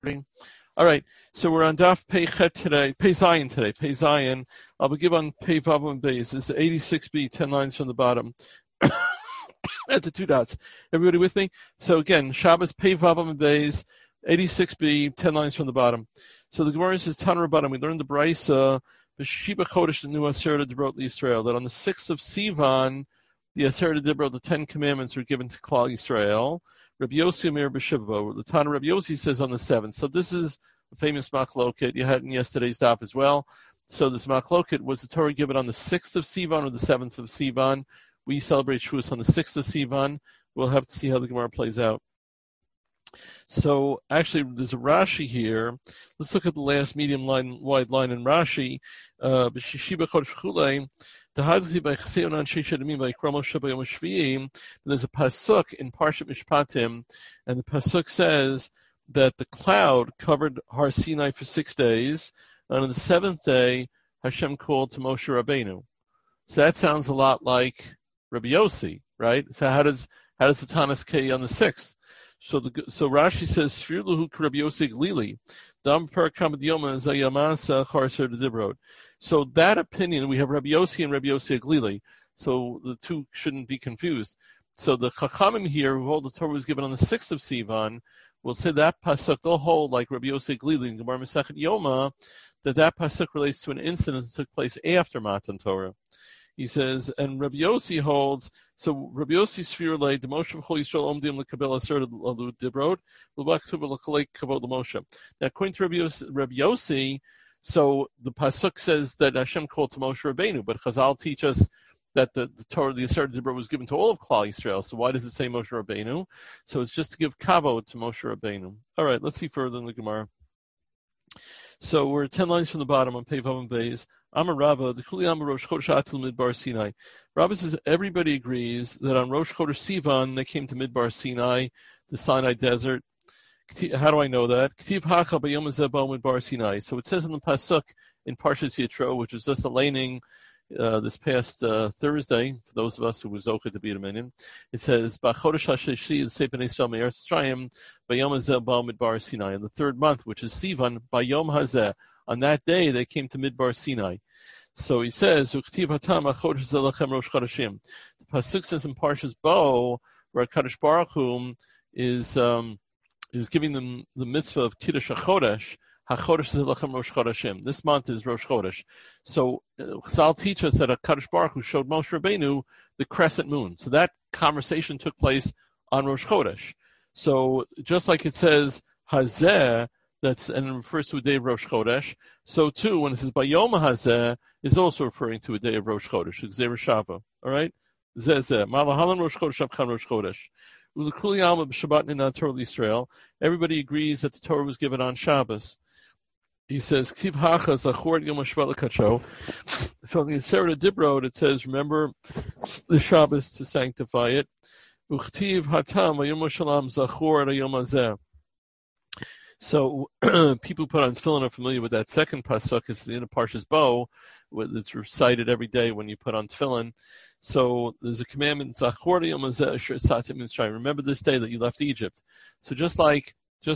All right, so we're on Daf Pei Chet today, Pei Zion today, Pei Zion. I'll begin on Pei Vav and Beis. This is 86b, 10 lines from the bottom. At the two dots. Everybody with me? So again, Shabbos Pei Vav and Beis, 86b, 10 lines from the bottom. So the Gemara says, Tan Rabbanan, we learned the Brisa, B'Shiba Chodesh Nu Aseret Dibrot Yisrael, that on the 6th of Sivan, the Aseret Dibrot, the 10 commandments were given to Klal Yisrael. Rabbi Yossi Amir B'Shivbo, the Tana Rabbi Yossi says on the 7th. So this is a famous machloket. You had in yesterday's daf as well. So this machloket, was the Torah given on the 6th of Sivan or the 7th of Sivan? We celebrate Shavuos on the 6th of Sivan. We'll have to see how the Gemara plays out. So actually, there's a Rashi here. Let's look at the last wide line in Rashi. B'Shiba Chodesh Chulei. There's a pasuk in Parshat Mishpatim, and the pasuk says that the cloud covered Har Sinai for 6 days, and on the 7th day, Hashem called to Moshe Rabbeinu. So that sounds a lot like Rabbi Yossi, right? So how does the Tanas K on the 6th? So Rashi says, "Shviruhu Rabbi Yossi Glili, Dam Parakam Yoma Zayamasa Charser Dibrod." So that opinion, we have Rabbi Yossi and Rabbi Yossi Glili. So the two shouldn't be confused. So the Chachamim here, who hold the Torah was given on the 6th of Sivan, will say that pasuk, they'll hold like Rabbi Yossi Glili in Gemara Masechet Yoma, that pasuk relates to an incident that took place after Matan Torah. He says, and Rabbi Yossi holds, so Rabbi Yossi Sfir lay, the Moshe of Chol Yisrael Omdim L'Kabel Aser Alud Dibrod, L'Bak Tuba L'Chalek Kavod L'Moshe. Now, according to Rabbi Yossi, so the pasuk says that Hashem called to Moshe Rabbeinu, but Chazal teach us that the Torah, the Aser Dibrod, was given to all of Klal Yisrael. So why does it say Moshe Rabbeinu? So it's just to give kavod to Moshe Rabbeinu. All right, let's see further in the Gemara. So we're 10 lines from the bottom on Pei Vav and Beis. Amar Rava, the Kuli Amar Rosh Chodesh Atul Midbar Sinai. Rava says everybody agrees that on Rosh Chodesh Sivan they came to Midbar Sinai, the Sinai desert. How do I know that? K'tiv Hacha B'Yom Hazeh Bo Midbar Sinai. So it says in the pasuk in Parshas Yitro, which was just a laning this past Thursday, for those of us who was okay to be a minyan, it says B'Chodesh HaShishi L'Seif Bnei Yisrael Me'eretz Mitzrayim B'Yom Hazeh Bo Midbar Sinai. In the 3rd month, which is Sivan, B'Yom Hazeh. On that day, they came to Midbar Sinai. So he says, "Uktiv hatam achodesh zelachem rosh chodeshim." The pasuk says in Parshas Bo, where Kadosh Baruch Hu is giving them the mitzvah of Kiddush HaChodesh. HaChodesh zelachem rosh chodeshim. This month is Rosh Chodesh. So Chazal teach us that Kadosh Baruch Hu showed Moshe Rabbeinu the crescent moon. So that conversation took place on Rosh Chodesh. So just like it says Hazeh, and it refers to a day of Rosh Chodesh. So too, when it says Bayom Hazeh, is also referring to a day of Rosh Chodesh, Gzeir Shava. All right, Zeh Malahalan Rosh Chodesh Abchan Rosh Chodesh. Ulekuli Alma b'Shabbat Nina Torah Yisrael. Everybody agrees that the Torah was given on Shabbos. He says Ktiv Hacha Zachor Yom HaShabbat L'Kadsho. So in the Aseret Dibrot it says, remember the Shabbos to sanctify it. Uchtiv Hatam Vayom Shalom Zachor Yom Hazeh. So people who put on tefillin are familiar with that second pasuk. It's in the Parshas Bo, it's recited every day when you put on tefillin. So there's a commandment: Zachor Yom Hazeh Asher Yitzatem Mitzrayim. Remember this day that you left Egypt. So just like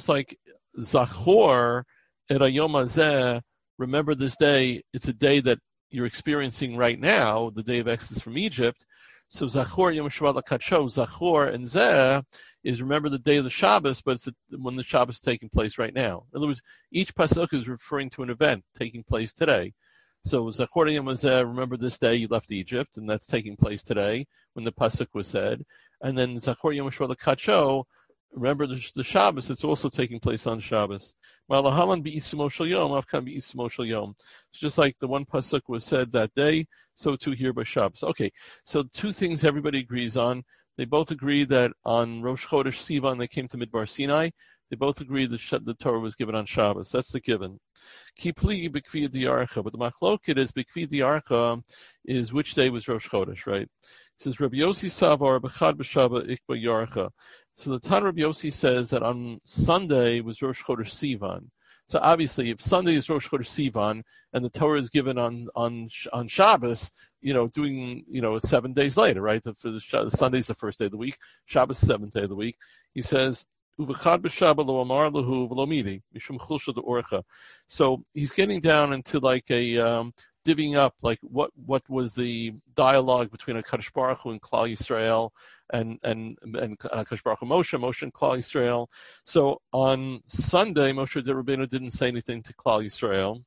Zachor et Yom Hazeh, remember this day. It's a day that you're experiencing right now, the day of Exodus from Egypt. So Zachor Yom HaShabbat L'Kadsho, Zachor and Zeh is remember the day of the Shabbos, but it's when the Shabbos is taking place right now. In other words, each pasuk is referring to an event taking place today. So Zachor Yom Hazeh, remember this day you left Egypt, and that's taking place today when the pasuk was said. And then Zachor Yom HaShabbat L'Kadsho, remember the Shabbos, it's also taking place on Shabbos. Malahalan B'Yisumo Shel Yom, Avkan B'Yisumo Shel Yom. It's just like the one pasuk was said that day, so too here by Shabbos. Okay, so two things everybody agrees on. They both agree that on Rosh Chodesh Sivan they came to Midbar Sinai. They both agree that the Torah was given on Shabbos. That's the given. Kipli B'Kvi D'Yarcha. But the Machloked is B'Kvi D'Yarcha is which day was Rosh Chodesh, right? It says Rabbi Yossi Savar B'Chad B'Shava Ikba Yarcha. So the Tan Rabbi Yossi says that on Sunday was Rosh Chodesh Sivan. So obviously, if Sunday is Rosh Chodesh Sivan and the Torah is given on Shabbos, doing 7 days later, right? The Sunday is the first day of the week, Shabbos is the 7th day of the week. He says So he's getting down into like a divvying up, like what was the dialogue between HaKadosh Baruch Hu and Klal Yisrael, and HaKadosh Baruch Hu Moshe and Klal Yisrael. So on Sunday, Moshe Rabbeinu didn't say anything to Klal Yisrael.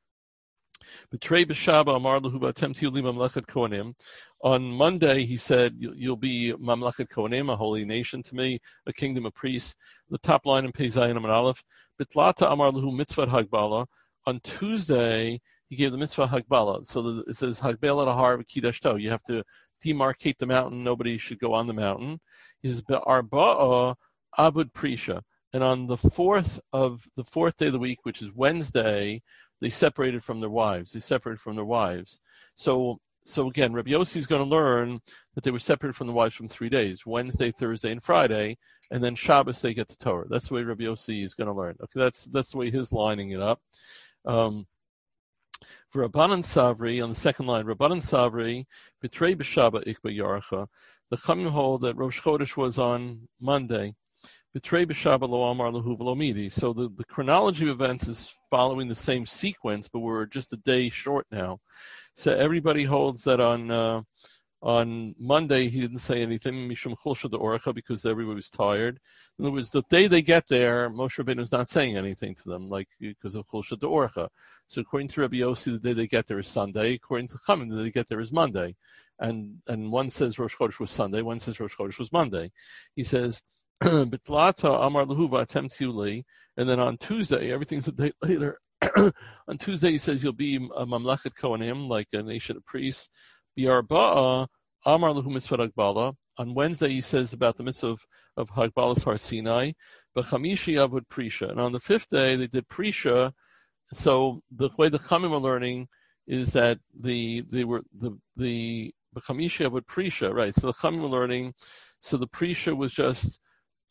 On Monday, he said, "You'll be Mamlechet Kohanim, a holy nation to me, a kingdom of priests." The top line in Pei Zayin Amud Aleph. Bitlata Amar Lahu Mitzvah Hagbala. On Tuesday, he gave the mitzvah Hagbala. So it says Hagbala Lahar V'Kidashto. You have to demarcate the mountain. Nobody should go on the mountain. He says Be'arba'a Abud Prisha. And on the fourth day of the week, which is Wednesday, they separated from their wives. So again, Rabbi Yossi is going to learn that they were separated from the wives from 3 days: Wednesday, Thursday, and Friday, and then Shabbos they get the Torah. That's the way Rabbi Yossi is going to learn. Okay, that's the way he's lining it up. For Rabbanan Savri, on the second line, Rabbanan Savri, B'trei b'Shabbat ikba yarcha. The Chachamim hold that Rosh Chodesh was on Monday. B'trei b'Shabbat lo amar lahu v'lo midi. So the chronology of events is following the same sequence, but we're just a day short now. So everybody holds that on Monday he didn't say anything, mishum chulsha de'orecha, because everybody was tired. In other words, the day they get there, Moshe Rabbeinu is not saying anything to them, like because of chulsha de'orecha. So according to Rabbi Yossi, the day they get there is Sunday. According to Chachamim, the day they get there is Monday. And one says Rosh Chodesh was Sunday, one says Rosh Chodesh was Monday. He says, Bitlata Amar Lahu V'atem Tiuli, and then on Tuesday, everything's a day later. On Tuesday, he says you'll be a Mamlechet Kohanim, like a nation of priests. Bi'arba'a Amar Lahu Mitzvah Hagbala. On Wednesday, he says about the mitzvah of Hagbalas Har Sinai. B'chamishi Avud Prisha. And on the fifth day, they did Prisha. So the way the Chachamim are learning is that the B'chamishi Avud Prisha, right? So the Chachamim are learning. So the Prisha was just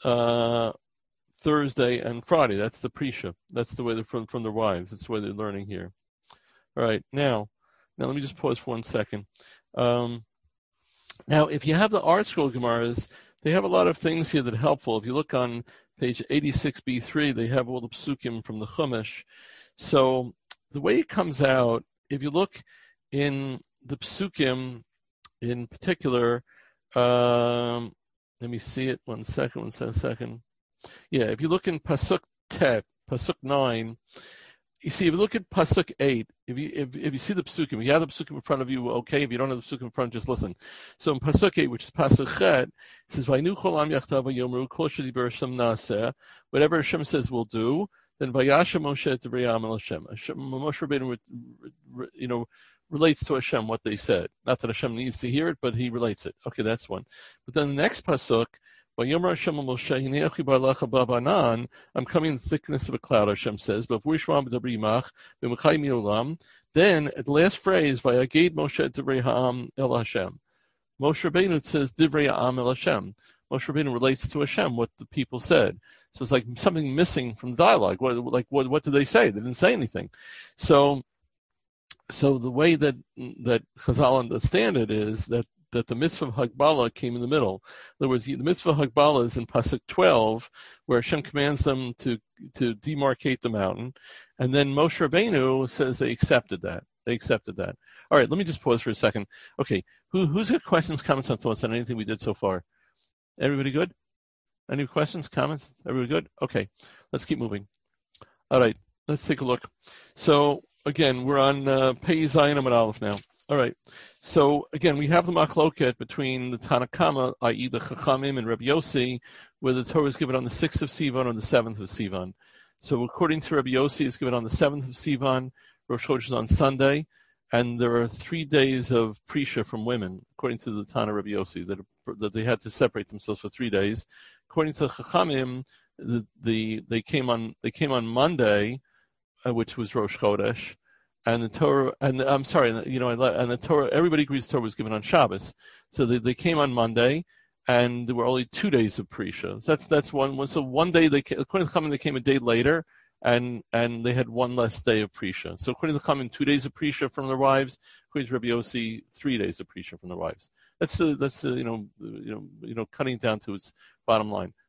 Thursday and Friday. That's the Prisha. That's the way they're from their wives. That's the way they're learning here. All right. Now let me just pause for 1 second. Now, if you have the Art Scroll Gemaras, they have a lot of things here that are helpful. If you look on page 86b3, they have all the psukim from the Chumash. So the way it comes out, if you look in the psukim in particular, let me see it. 1 second. Yeah, if you look in Pasuk 9, you see, if you look at Pasuk 8, if you see the Psukim, if you have the Psukim in front of you, okay. If you don't have the Psukim in front, just listen. So in Pasuk 8, which is Pasuk Chet, it says, Vaynu chol am yachtav vayomru kol shediber Hashem naaseh. Whatever Hashem says we'll do. Then Vayashem Moshe et divrei ha'am el Hashem. Moshe Rabbeinu, relates to Hashem what they said. Not that Hashem needs to hear it, but he relates it. Okay, that's one. But then the next Pasuk, I'm coming in the thickness of a cloud, Hashem says. Then at the last phrase, Vayagid Moshe divrei ha'am el Hashem. Moshe Rabbeinu says divrei ha'am el Hashem. Moshe Rabbeinu relates to Hashem what the people said. So it's like something missing from the dialogue. What did they say? They didn't say anything. So the way that Chazal understand it is that the mitzvah of Hagbala came in the middle. In other words, the mitzvah of Hagbala is in Pasuk 12, where Hashem commands them to demarcate the mountain, and then Moshe Rabbeinu says they accepted that. All right, let me just pause for a second. Okay, who's got questions, comments, and thoughts on anything we did so far? Everybody good? Any questions, comments? Everybody good? Okay, let's keep moving. All right, let's take a look. So again, we're on Pei Zayin Amud Aleph now. All right. So again, we have the machloket between the Tanakama, i.e. the Chachamim and Rabbi Yossi, where the Torah is given on the 6th of Sivan or the 7th of Sivan. So according to Rabbi Yossi, it's given on the 7th of Sivan. Rosh Chodesh is on Sunday, and there are 3 days of Prisha from women, according to the Tana Rabbi Yossi, that they had to separate themselves for 3 days. According to the Chachamim, they came on Monday, which was Rosh Chodesh. And the Torah, and I'm sorry, and the Torah, everybody agrees the Torah was given on Shabbos. So they came on Monday, and there were only 2 days of Prisha. So that's one. So one day, according to Chachamim, they came a day later, and they had one less day of Prisha. So according to Chachamim, 2 days of Prisha from their wives. According to Rabbi Yossi, 3 days of Prisha from their wives. That's cutting it down to its bottom line.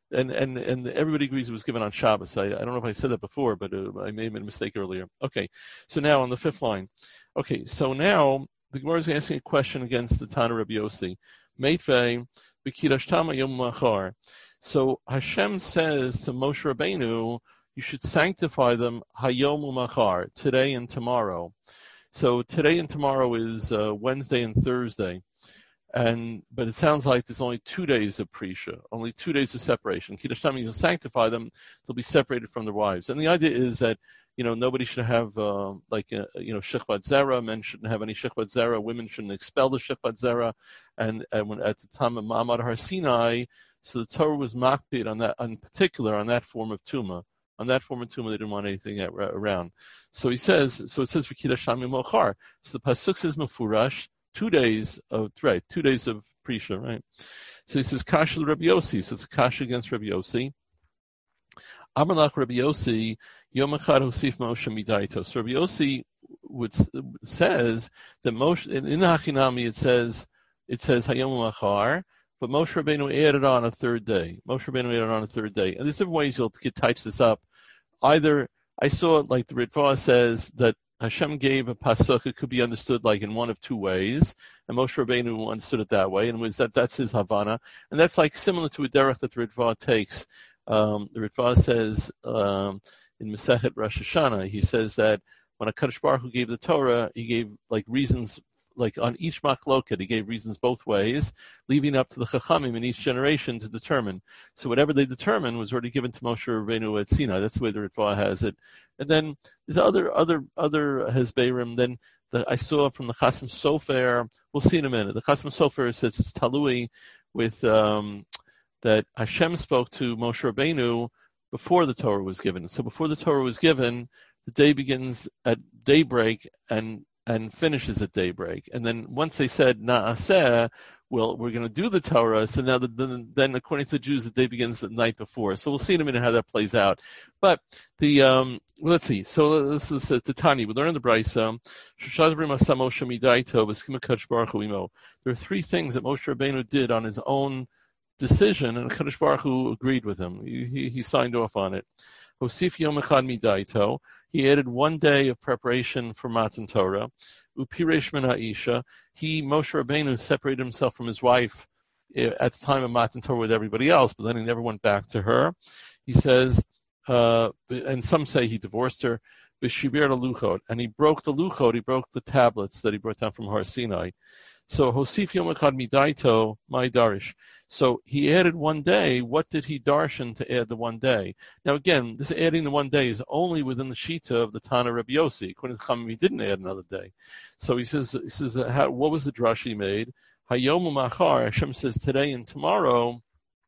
and everybody agrees it was given on Shabbos. I don't know if I said that before, but I may have made a mistake earlier. Okay, so now on the fifth line. Okay, so now the Gemara is asking a question against the Tana Rabbi Yossi. Meitvei b'kidashtama yom machar. So Hashem says to Moshe Rabbeinu, you should sanctify them hayom u'machar, today and tomorrow. So today and tomorrow is Wednesday and Thursday. But it sounds like there's only 2 days of Prisha, only 2 days of separation. Kiddush Tamim, you'll sanctify them; they'll be separated from their wives. And the idea is that nobody should have shechvat zera. Men shouldn't have any shechvat zera. Women shouldn't expel the shechvat zera. And when at the time of Ma'amad Har Sinai, so the Torah was makpid on that, in particular on that form of tuma. On that form of tuma, they didn't want anything around. So he says, so it says v'kiddush tamim mochar. So the pasuk says mefurash. 2 days of 2 days of Prisha, right? So he says Kasha Rabbi Yossi. So it's a Kasha against Rabbi Yossi. Amalach Rabbi Yossi Yom Echad Hosif Moshe Midaito. So Rabbi Yossi says that Moshe in Hachinami it says Hayom Machar, but Moshe Rabbeinu added on a third day. And there's different ways you'll type this up. Either I saw it like the Ritva says that Hashem gave a pasuk. It could be understood like in one of two ways, and Moshe Rabbeinu understood it that way, and that's his Havana, and that's like similar to a derech that the Ritva takes. The Ritva says in Masechet Rosh Hashanah, he says that when HaKadosh Baruch Hu gave the Torah, he gave like reasons. Like on each machloket, he gave reasons both ways, leaving up to the Chachamim in each generation to determine. So whatever they determined was already given to Moshe Rabbeinu at Sinai. That's the way the Ritva has it. And then there's other Hezberim. Then I saw from the Chasam Sofer. We'll see in a minute. The Chasam Sofer says it's talui with that Hashem spoke to Moshe Rabbeinu before the Torah was given. So before the Torah was given, the day begins at daybreak and finishes at daybreak. And then once they said Na'aseh, well, we're going to do the Torah. So now then according to the Jews, the day begins the night before. So we'll see in a minute how that plays out. But let's see. So this is Tani. We learn in the Brisa. There are three things that Moshe Rabbeinu did on his own decision, and Kadosh Baruch Hu agreed with him. He signed off on it. Hosif Yom Echad Midaito. He added 1 day of preparation for Matan Torah. Upiresh min ha'isha. Moshe Rabbeinu, separated himself from his wife at the time of Matan Torah with everybody else, but then he never went back to her. He says, and some say he divorced her. V'shibir luchot, and he broke the luchot. He broke the tablets that he brought down from Har Sinai. So Hosif Yom Echad Midaito, my darish. So he added 1 day. What did he darshan to add the 1 day? Now again, this adding the 1 day is only within the shita of the Tana Rabbi Yossi. According to Chachamim, he didn't add another day. So he says, what was the drush he made? Hayom u'machar. Hashem says today and tomorrow.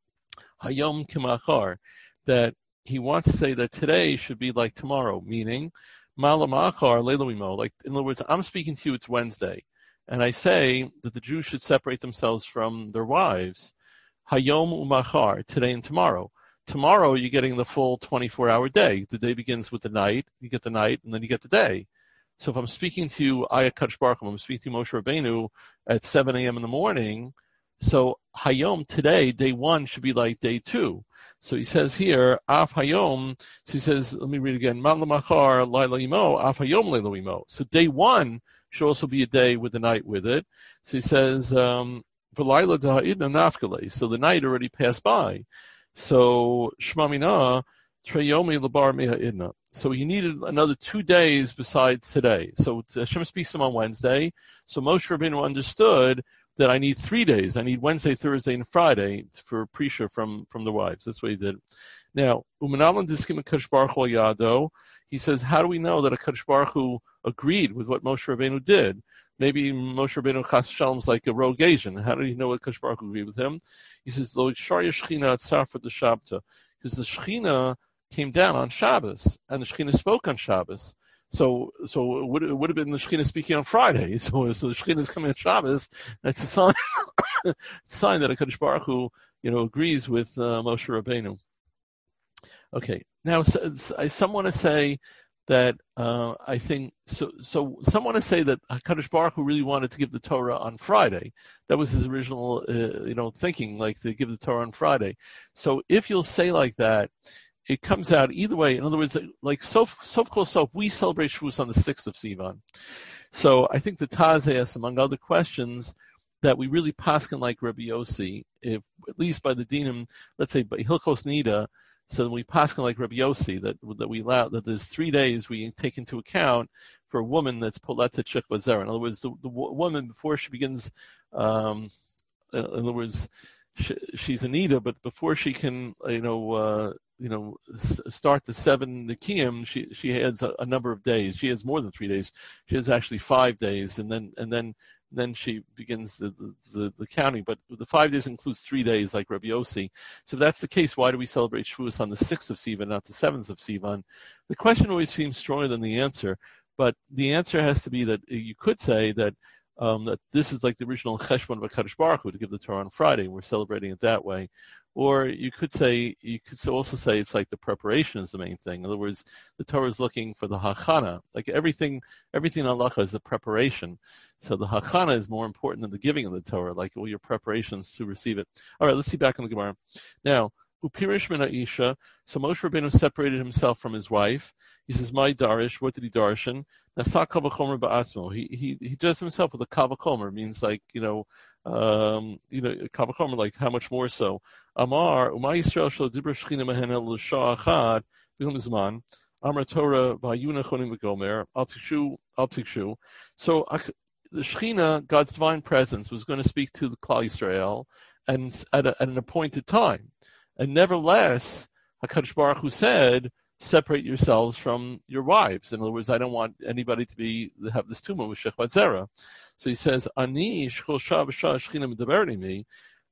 Hayom k'machar. That he wants to say that today should be like tomorrow, meaning malamachar leiloimo. Like in other words, I'm speaking to you. It's Wednesday. And I say that the Jews should separate themselves from their wives. Hayom u'machar, today and tomorrow. Tomorrow you're getting the full 24-hour day. The day begins with the night. You get the night, and then you get the day. So if I'm speaking to you, Ayat Kadosh Baruch Hu, I'm speaking to Moshe Rabbeinu at 7 a.m. in the morning. So Hayom, today, day 1 should be like day 2. So he says here, Af Hayom. So he says, let me read again. Mat lamachar laila imo, Af Hayom leilo imo. So day 1 should also be a day with the night with it. So he says, V'laila da'idna nafkale. So the night already passed by. So Shmamina treyomi labar meha idna. So he needed another 2 days besides today. So Hashem speaks to him on Wednesday. So Moshe Rabbeinu understood that I need 3 days. I need Wednesday, Thursday, and Friday for Prisha from the wives. That's what he did. Now, Umanalan Diskim Kadosh Baruch Hu Yado. He says, how do we know that a Kadosh Baruch Hu agreed with what Moshe Rabbeinu did? Maybe Moshe Rabbeinu Chas Shalom's like a rogue Asian. How do you know what Kadosh Baruch Hu agreed with him? He says, Lo Shar Yeshchina at Sarfat the Shabta. Because the Shechina came down on Shabbos, and the Shechina spoke on Shabbos. So it would have been the Shechina speaking on Friday. So the Shechina is coming on Shabbos. That's a sign, that a Kadosh Baruch Hu, agrees with Moshe Rabbeinu. Okay, now I some want to say that I think so. So some want to say that Hakadosh Baruch Hu really wanted to give the Torah on Friday. That was his original, thinking, like to give the Torah on Friday. So if you'll say like that, it comes out either way. In other words, like Sof Kol Sof, we celebrate Shavuos on the 6th of Sivan. So I think the Taz asks, among other questions, that we really paskin like Rabbi Yossi, if at least by the dinim, let's say by Hilchos Nida, so we paskin like Rabbi Yossi, that we allow that there's 3 days we take into account for a woman that's poleta chikva zera. In other words, the woman before she begins, in other words, she's a nida, but before she can, start the 7 Nikiyim, she has a number of days. She has more than 3 days. She has actually 5 days, and then she begins the counting. But the 5 days includes 3 days, like Rabbi Yossi. So if that's the case, why do we celebrate Shavuos on the 6th of Sivan, not the 7th of Sivan? The question always seems stronger than the answer, but the answer has to be that you could say that that this is like the original Cheshbon of HaKadosh Baruch Hu, to give the Torah on Friday. We're celebrating it that way. Or you could also say it's like the preparation is the main thing. In other words, the Torah is looking for the hachana. Like everything in halacha is the preparation. So the hachana is more important than the giving of the Torah, like all your preparations to receive it. All right, let's see back in the Gemara. Now, Upirish min Isha, so Moshe Rabbeinu separated himself from his wife. He says, "My darish." What did he darshan? Nasa kavachomer ba'asmo. He does himself with a kavachomer. Means like kavachomer, like how much more so. Amar Umay Yisrael shel dibra shchina mehen el l'shah achad b'hum zman. Amar Torah v'ayuna chonim v'gomer al tikshu. So the Shechina, God's divine presence, was going to speak to the Klal Yisrael, and at an appointed time. And nevertheless, HaKadosh Baruch Hu said, separate yourselves from your wives. In other words, I don't want anybody to have this tumor with Shechvat Zera. So he says, Ani shchol shah v'shah Shechina medaberni mi,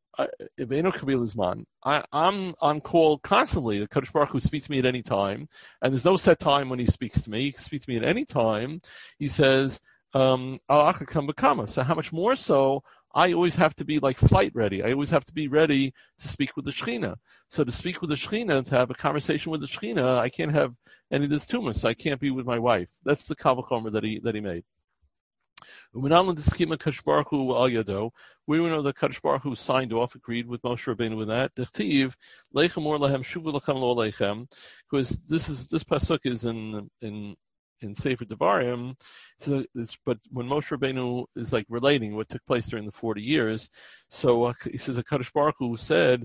I'm on call constantly. The HaKadosh Baruch Hu speaks to me at any time, and there's no set time when he speaks to me. He can speak to me at any time. He says, so how much more so I always have to be like flight ready. I always have to be ready to speak with the Shechina. So to speak with the Shechina, to have a conversation with the Shechina, I can't have any of this tumor, so I can't be with my wife. That's the Kal V'chomer that he made. We know that Kadosh Baruch Hu signed off, agreed with Moshe Rabbeinu with that. Because this pasuk is in Sefer Devarim, but when Moshe Rabbeinu is like relating what took place during the 40 years, so he says, HaKadosh Baruch Hu said,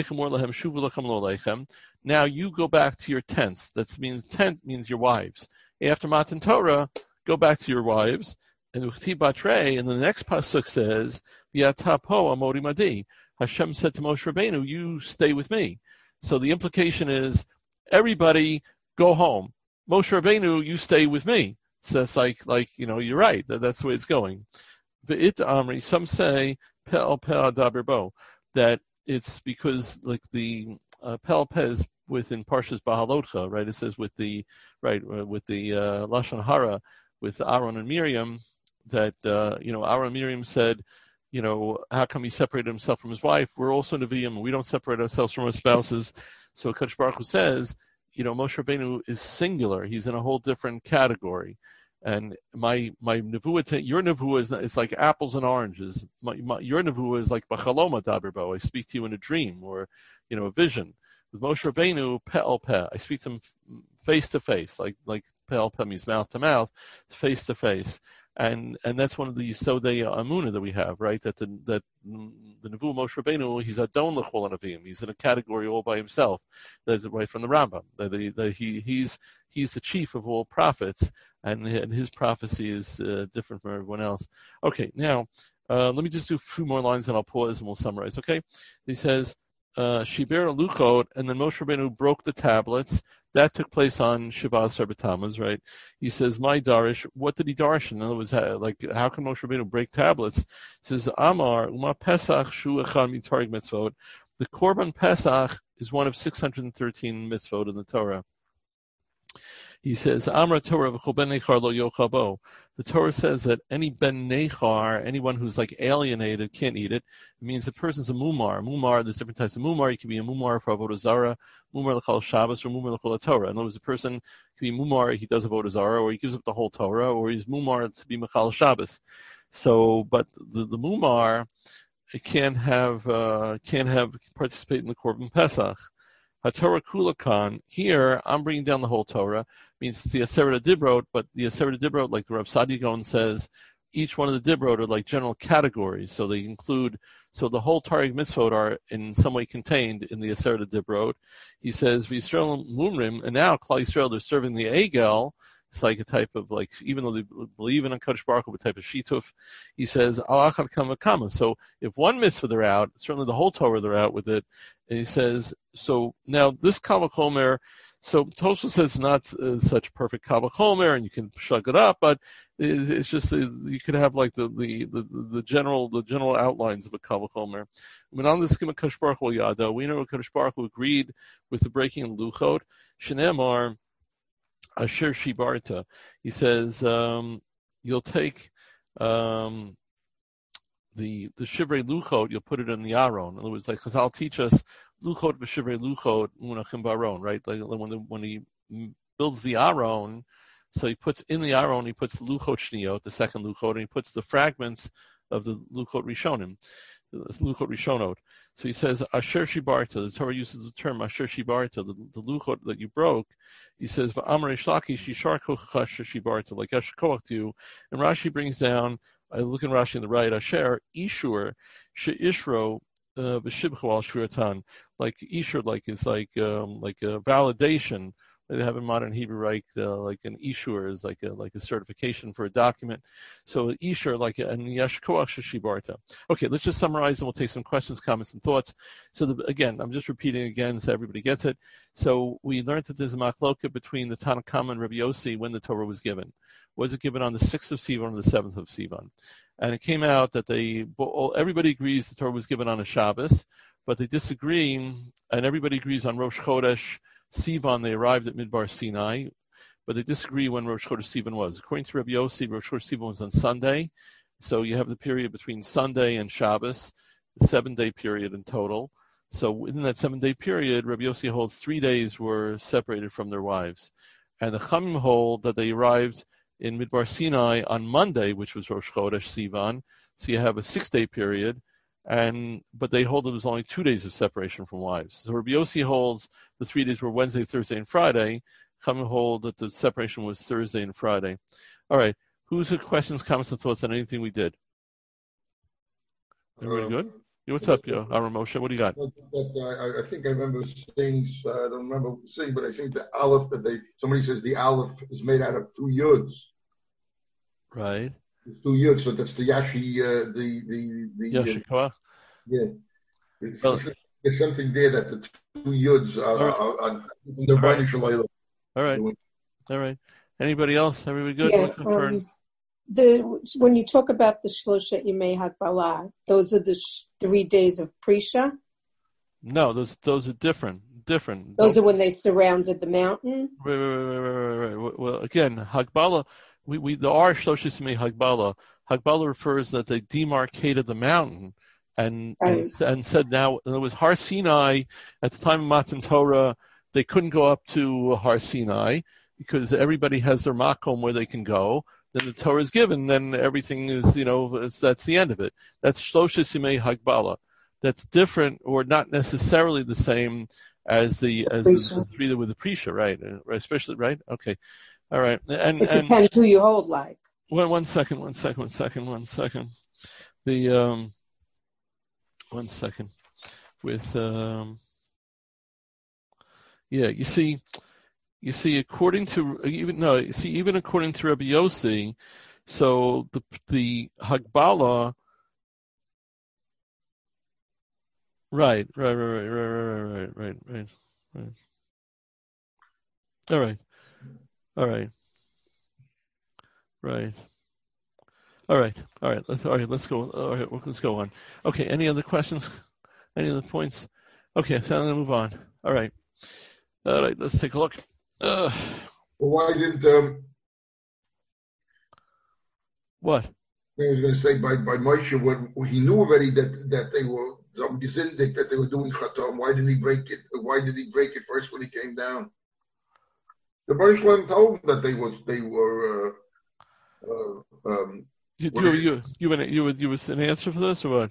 now you go back to your tents. That means tent means your wives. After Matan Torah, go back to your wives. And the next pasuk says, Amori Madi. Hashem said to Moshe Rabbeinu, you stay with me. So the implication is, everybody go home. Moshe Rabbeinu, you stay with me. So it's like you're right. That's the way it's going. V'it amri, some say pel adaber bo, that it's because like the pel pez within Parshas Bahalotcha, right? It says with the lashon hara with Aaron and Miriam, that Aaron and Miriam said, how come he separated himself from his wife? We're also Nevi'im, we don't separate ourselves from our spouses. So Kadosh Baruch Hu says, Moshe Rabbeinu is singular. He's in a whole different category. And my nevuah, your nevuah is like apples and oranges. Your nevuah is like b'chaloma daberbo. I speak to you in a dream or, a vision. With Moshe Rabbeinu, peh el peh. I speak to him face to face, like peh el peh means mouth to mouth, face to face. And that's one of the Yisodei Amunah that we have, right? That the Nevuah Moshe Rabbeinu, he's Adon L'chol Anavim. He's in a category all by himself. That's right from the Rambam. That he's the chief of all prophets, and his prophecy is different from everyone else. Okay, now let me just do a few more lines, and I'll pause and we'll summarize. Okay, he says, Shiber Luchot, and then Moshe Rabbeinu broke the tablets. That took place on Shiva Asar B'Tammuz, right? He says, "My darish." What did he darish? In other words, how can Moshe Rabbeinu break tablets? He says, "Amar Uma Pesach Shu Echad Mitarig Mitzvot." The Korban Pesach is one of 613 mitzvot in the Torah. He says, Amra Torah v'chol ben nechar lo yochabo. The Torah says that any ben nechar, anyone who's like alienated, can't eat it. It means the person's a mumar. Mumar, there's different types of mumar. You can be a mumar for avodah zarah, mumar l'chal Shabbos, or mumar l'chol Torah. In other words, the person can be mumar, he does avodah zarah, or he gives up the whole Torah, or he's mumar to be mechal Shabbos. So, but the mumar can't participate in the korban Pesach. HaTorah Kulakan, here, I'm bringing down the whole Torah, means the Aseret Dibrot, but the Aseret Dibrot, like the Rav Sadi Gaon says, each one of the Dibrot are like general categories, so they include, so the whole Tariq Mitzvot are in some way contained in the Aseret Dibrot. He says, V'Yisrael Mumrim, and now Klal Yisrael, they're serving the Egel. It's like a type of like, even though they believe in a Kadosh Baruch Hu, a type of shituf. He says, Al Achad Kama Kama. So if one mitzvah they're out, certainly the whole Torah they're out with it. And he says, so now this Kama Chomer, so Tosha says not such perfect Kama Chomer, and you can shug it up, but it's just you could have like the general outlines of a Kama Chomer. When on the scheme of Kadosh Baruch Hu Yada, we know Kadosh Baruch Hu agreed with the breaking of Luchot. Shenemar Asher Shibarta. He says you'll take the Shivrei Luchot, you'll put it in the Aron. In other words, like Chazal teach us Luchot v'Shivrei Luchot Munachim Baron, right? Like when he builds the Aron, so he puts in the Aron, he puts the Luchot Shniyot, the second Luchot, and he puts the fragments of the Luchot Rishonim, the Luchot Rishonot. So he says, Asher Shibarta, the Torah uses the term Asher Shibarta, the Luchot that you broke. He says, V'amrei Shlaki Shishar Kochach Shibarta, like Ashkoach to you. And Rashi brings down, I look in Rashi on the right, Asher, Ishur, She'ishro, V'shibchu al Shviratan. Like Ishur, like it's like a validation. They have in modern Hebrew, right? Like an ishur is like a certification for a document. So ishur, like an yashkoach sheshibarta. Okay, let's just summarize and we'll take some questions, comments, and thoughts. So again, I'm just repeating again so everybody gets it. So we learned that there's a machloka between the Tanna Kama and Rabbi Yossi when the Torah was given. Was it given on the 6th of Sivan or the 7th of Sivan? And it came out that everybody agrees the Torah was given on a Shabbos, but they disagree, and everybody agrees on Rosh Chodesh Sivan, they arrived at Midbar Sinai, but they disagree when Rosh Chodesh Sivan was. According to Rabbi Yossi, Rosh Chodesh Sivan was on Sunday, so you have the period between Sunday and Shabbos, the 7-day period in total. So within that 7-day period, Rabbi Yossi holds 3 days were separated from their wives. And the Chamim hold that they arrived in Midbar Sinai on Monday, which was Rosh Chodesh Sivan, so you have a 6-day period, but they hold it was only 2 days of separation from wives. So Rabbi Yossi holds the 3 days were Wednesday, Thursday, and Friday. Chamim hold that the separation was Thursday and Friday. All right. Who's got questions, comments, and thoughts on anything we did? Everybody good? What's up, Aaron Moshe? What do you got? I think I remember saying, I don't remember saying, but I think the Aleph somebody says the Aleph is made out of 2 Yuds. Right. 2 Yuds, so that's the Yashi, Yashikoach. Yeah. There's something there that the 2 Yuds are in the Bani Shalayla. All right. Anybody else? Everybody good? Yeah, when you talk about the Shlosha Yimei Hakbala, those are the 3 days of Prisha? No, those are different. Those are when they surrounded the mountain? Right. Well, again, Hagbala, there are Shlosha Yimei Hagbala. Hagbala refers that they demarcated the mountain and said now, it was Har Sinai, at the time of Matan Torah, they couldn't go up to Har Sinai because everybody has their makom where they can go. Then the Torah is given, then everything is, that's the end of it. That's Shlosha Yimei Hagbala. That's different or not necessarily the same as the 3 that with the Prisha, right? Especially, right? Okay. All right. And depends who you hold like. One second. One second. With you see, according to even according to Rabbi Yossi, so the Hagbala, right. All right. Let's go. All right, let's go on. Okay. Any other questions? Any other points? Okay, so I'm going to move on. All right. Let's take a look. Well, why didn't What? I was going to say by Moshe when he knew already that they were some gezindik that they were doing chatam. Why didn't he break it? Why did he break it first when he came down? The Baruch Shalom told him that they were. You was an answer for this or what?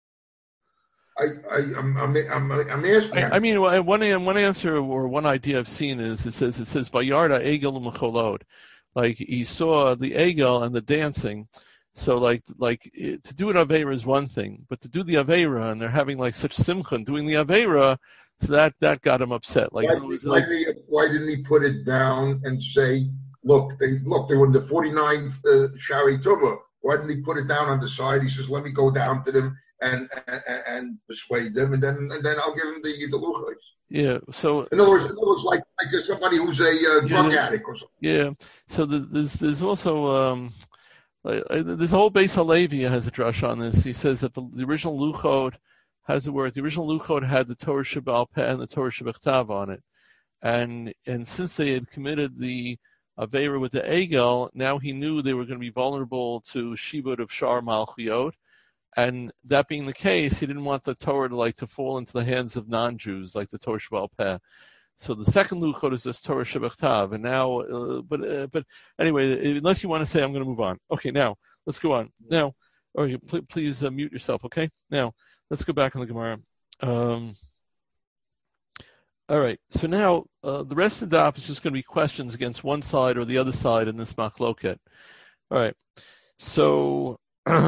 I'm asking. I mean, one answer or one idea I've seen is it says Bayarda Egel Mecholod, like he saw the Egel and the dancing. So like to do an Aveira is one thing, but to do the Aveira and they're having like such simcha doing the Aveira, so that got him upset. Like why didn't he put it down and say, look, they were in the 49th Shari Tova. Why didn't he put it down on the side? He says, let me go down to them and persuade them, and then I'll give them the luchos. Yeah. So in other words, like somebody who's a drug addict or something. Yeah. So there's also this whole Beis Halevi has a drush on this. He says that the original luchot has the word. The original luchot had the Torah Sheba'al Peh and the Torah Shebechtav on it, and since they had committed the Aveira with the Egel, now he knew they were going to be vulnerable to Shibud of Shar Malchiot. And that being the case, he didn't want the Torah to fall into the hands of non-Jews, like the Torah Sheba'al Peh. So the second luchot is this Torah Shebechtav. And now, but anyway, unless you want to say, I'm going to move on. Okay, now let's go on. Now, please mute yourself. Okay. Now let's go back in the Gemara. All right. So now the rest of the daf is just going to be questions against one side or the other side in this machloket. All right. So.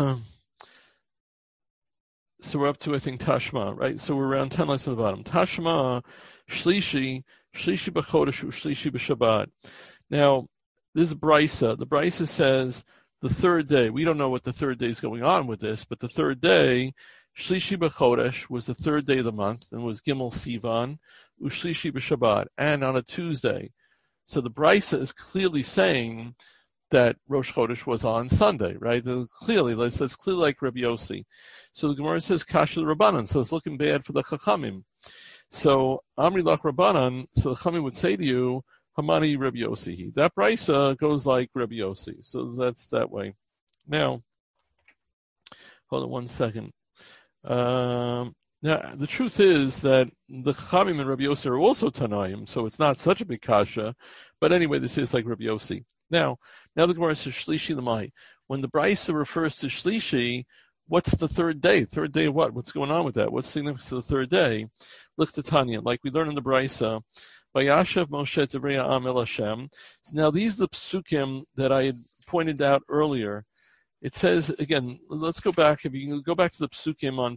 So we're up to, I think, Tashma, right? So we're around 10 lines on the bottom. Tashma, Shlishi b'chodesh, Shlishi b'Shabbat. Now, this is Brisa. The Brisa says the third day. We don't know what the third day is going on with this, but the third day, Shlishi b'chodesh, was the third day of the month, and was Gimel Sivan, Ushlishi b'Shabbat, and on a Tuesday. So the Brisa is clearly saying that Rosh Chodesh was on Sunday, right? Clearly, it's clearly like Rabbi Yossi. So the Gemara says Kasha Rabbanan, so it's looking bad for the Chachamim. So Amri Lach Rabbanan, so the Chachamim would say to you, Hamani Rabbi Yossi. That Brisa goes like Rabbi Yossi, so that's that way. Now, hold on one second. Now, the truth is that the Chachamim and Rabbi Yossi are also Tanaim, so it's not such a big kasha. But anyway, this is like Rabbi Yossi. Now the Gemara says Shlishi Lamai. When the Brisa refers to Shlishi, what's the third day? Third day of what? What's going on with that? What's the significance of the third day? Look to Tanya, like we learned in the Brisa. Vayashav Moshe Devrei Ha'am El Hashem. So now these are the psukim that I had pointed out earlier. It says again. Let's go back. If you can go back to the psukim on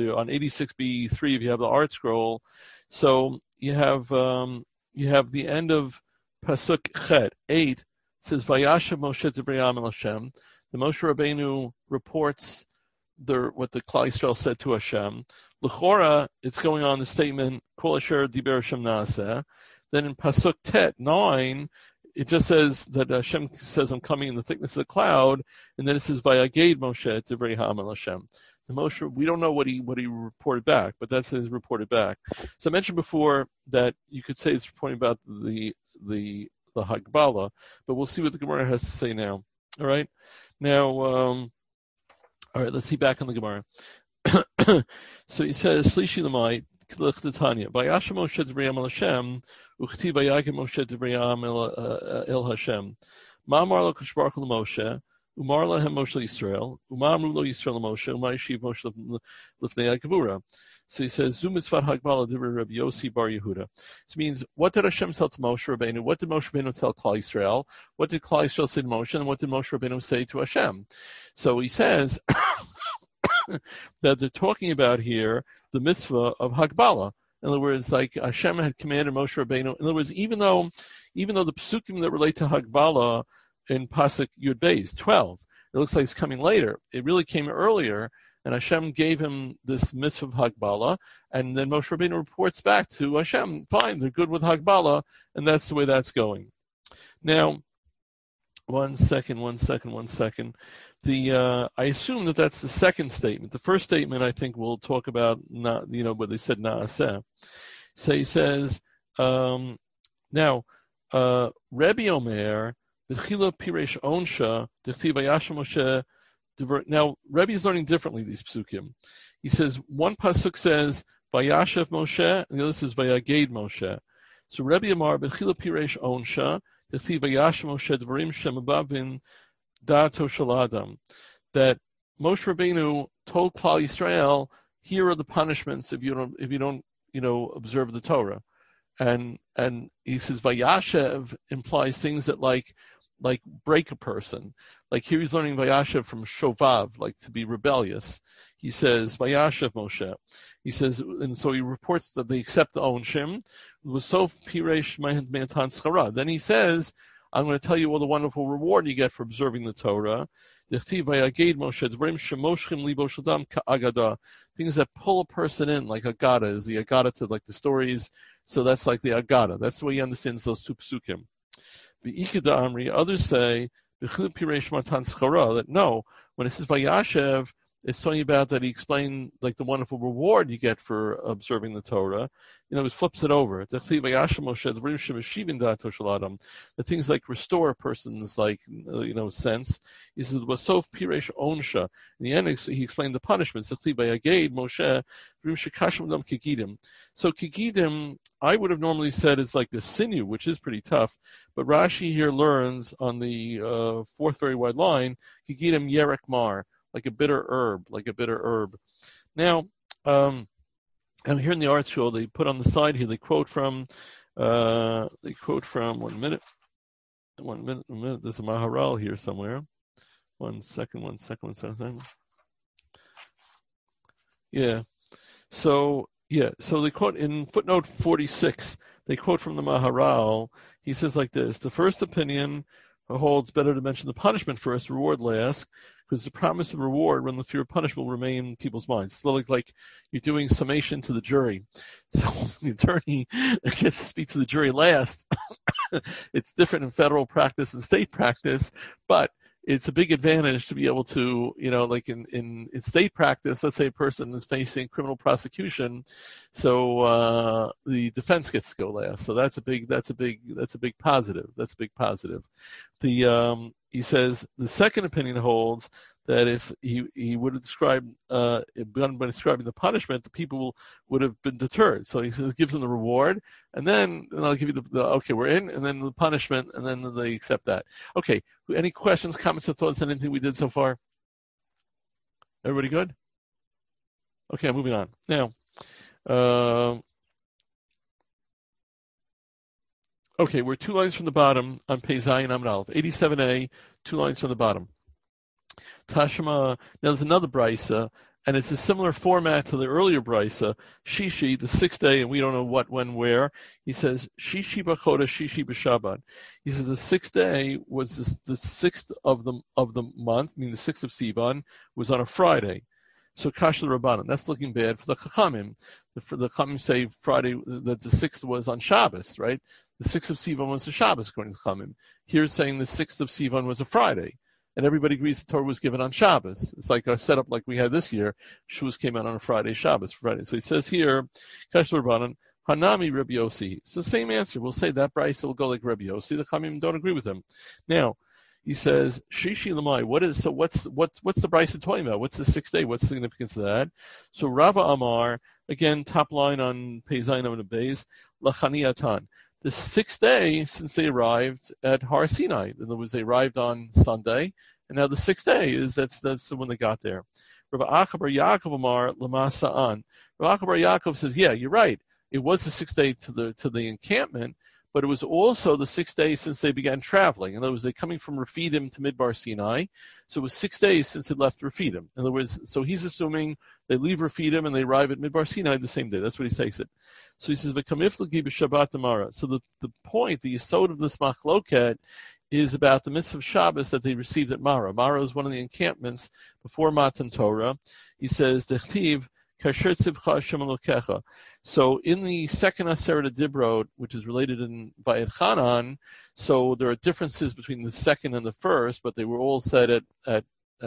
86b3, if you have the art scroll. So you have the end of pasuk Chet 8. It says Vayashav Moshe Devrei Ha'am El Hashem. The Moshe Rabbeinu reports what the Klal Yisrael said to Hashem. L'chora, it's going on the statement Kol Asher Diber Hashem Naaseh. Then in pasuk Tet 9, it just says that Hashem says, "I'm coming in the thickness of the cloud," and then it says Vayaged Moshe Devrei Ha'am El Hashem. The Moshe, we don't know what he reported back, but that's his reported back. So I mentioned before that you could say it's reporting about the Hagbala, but we'll see what the Gemara has to say now. All right. Now, all right, let's see back on the Gemara. So he says, Shlishi Lamai, Kilech Tanya, Vayashem Moshe Devrei Ha'am El Hashem, Uchti Vayaged Moshe Devrei Ha'am El Hashem. Ma Amar Lo Kadosh Baruch Hu Moshe, Umar Lahem Moshe Yisrael, Uma Amru Lo Yisrael Moshe, Uma Yishiv Moshe Lifnei HaGevura. So he says, Zu Mitzvat Hagbala Divrei Rabbi Yossi Bar Yehuda. So it means, what did Hashem tell to Moshe Rabbeinu? What did Moshe Rabbeinu tell Klal Yisrael? What did Klal Yisrael say to Moshe? And what did Moshe Rabbeinu say to Hashem? So he says that they're talking about here the mitzvah of Hagbala. In other words, like Hashem had commanded Moshe Rabbeinu. In other words, even though the psukim that relate to Hagbala in Pasuk Yud Beis 12, it looks like it's coming later. It really came earlier. And Hashem gave him this mitzvah of Hagbala, and then Moshe Rabbeinu reports back to Hashem, fine, they're good with Hagbala, and that's the way that's going. Now, one second. I assume that that's the second statement. The first statement, I think, we'll talk about, where they said Naaseh. So he says, now, Rebbe Omer, B'chila Piresh Onsha, D'chtiv Vayashem Moshe. Now, Rebbe is learning differently these psukim. He says one pasuk says Vayashev Moshe, and the other says Vayaged Moshe. So Rebbe Amar B'chila Piresh Onsha, D'chtiv Vayashem Moshe Dvarim Shemabavin Da'ato Shel Adam. That Moshe Rabbeinu told Klal Yisrael, here are the punishments if you don't observe the Torah. And he says Vayashev implies things that like break a person. Like here he's learning Vayashev from Shovav, like to be rebellious. He says Vayashev Moshe. He says, and so he reports that they accept the Onshim. Sof Piresh Mantan Schara. Then he says, I'm going to tell you all the wonderful reward you get for observing the Torah. Things that pull a person in, like Agada, is the Agada to like the stories. So that's like the Agada. That's the way he understands those two psukim. Others say that no, when it says Vayashev, it's talking about that he explained like the wonderful reward you get for observing the Torah. He flips it over. The things like restore a person's sense. He says Wasof Piresh Onsha. In the end, he explained the punishments. So kigidim, I would have normally said it's like the sinew, which is pretty tough. But Rashi here learns on the fourth very wide line, kigidim yerek mar. Like a bitter herb. Now, and here in the art show, they put on the side here, they quote from 1 minute. There's a Maharal here somewhere. One second. Yeah. So they quote in footnote 46, they quote from the Maharal. He says like this: the first opinion holds better to mention the punishment first, reward last, because the promise of reward when the fear of punishment will remain in people's minds. It's like you're doing summation to the jury. So the attorney gets to speak to the jury last. It's different in federal practice and state practice, but it's a big advantage to be able to, like in state practice, let's say a person is facing criminal prosecution, so the defense gets to go last. So that's a big positive. That's a big positive. He says the second opinion holds that if he would have described by describing the punishment, the people would have been deterred. So he says gives them the reward, and then I'll give you the okay, we're in, and then the punishment, and then they accept that. Okay, any questions, comments, or thoughts on anything we did so far? Everybody good? Okay, moving on now. Okay, we're 2 lines from the bottom on Pei Zayin Amud Aleph, 87a, 2 lines from the bottom. Tashma, now there's another brisa, and it's a similar format to the earlier brisa. Shishi, the 6th day, and we don't know what, when, where. He says, Shishi b'chodesh, Shishi b'Shabbat. He says the 6th day was the 6th of the month, meaning the 6th of Sivan, was on a Friday. So Kash Rabbanan, that's looking bad for the Chachamim. The Chachamim say Friday, that the 6th was on Shabbos, right? The 6th of Sivan was a Shabbos, according to Chachamim. Here it's saying the 6th of Sivan was a Friday. And everybody agrees the Torah was given on Shabbos. It's like a setup like we had this year. Shuz came out on a Friday, Shabbos Friday. So he says here, Kash Rabbanan, Hanami Rabbi Yossi. It's the same answer. We'll say that brisa will go like Rabbi Yossi. The Chachamim don't agree with him. Now, he says, Shishi Lamai, what's the brisa talking about? What's the 6th day? What's the significance of that? So Rava Amar, again, top line on Pei Zayin Amud Beis, Lachaniatan. The 6th day since they arrived at Har Sinai. In other words, they arrived on Sunday, and now the 6th day that's the when they got there. Rabbi Acha bar Yaakov Amar Lamasa'an. Rabbi Acha bar Yaakov says, yeah, you're right. It was the 6th day to the encampment, but it was also the 6th day since they began traveling. In other words, they're coming from Rephidim to Midbar Sinai. So it was 6 days since they left Rephidim. In other words, so he's assuming they leave Rephidim and they arrive at Midbar Sinai the same day. That's what he takes it. So he says, V'kamiflagi b'Shabbat Amara. So the point, the yesod of this machloket is about the mitzvah of Shabbos that they received at Mara. Mara is one of the encampments before Matan Torah. He says, Dechtiv, Kasher tzivcha Hashem Elokecha. So in the second Aseret Dibrot, which is related in Vayetchanan, so there are differences between the second and the first, but they were all said at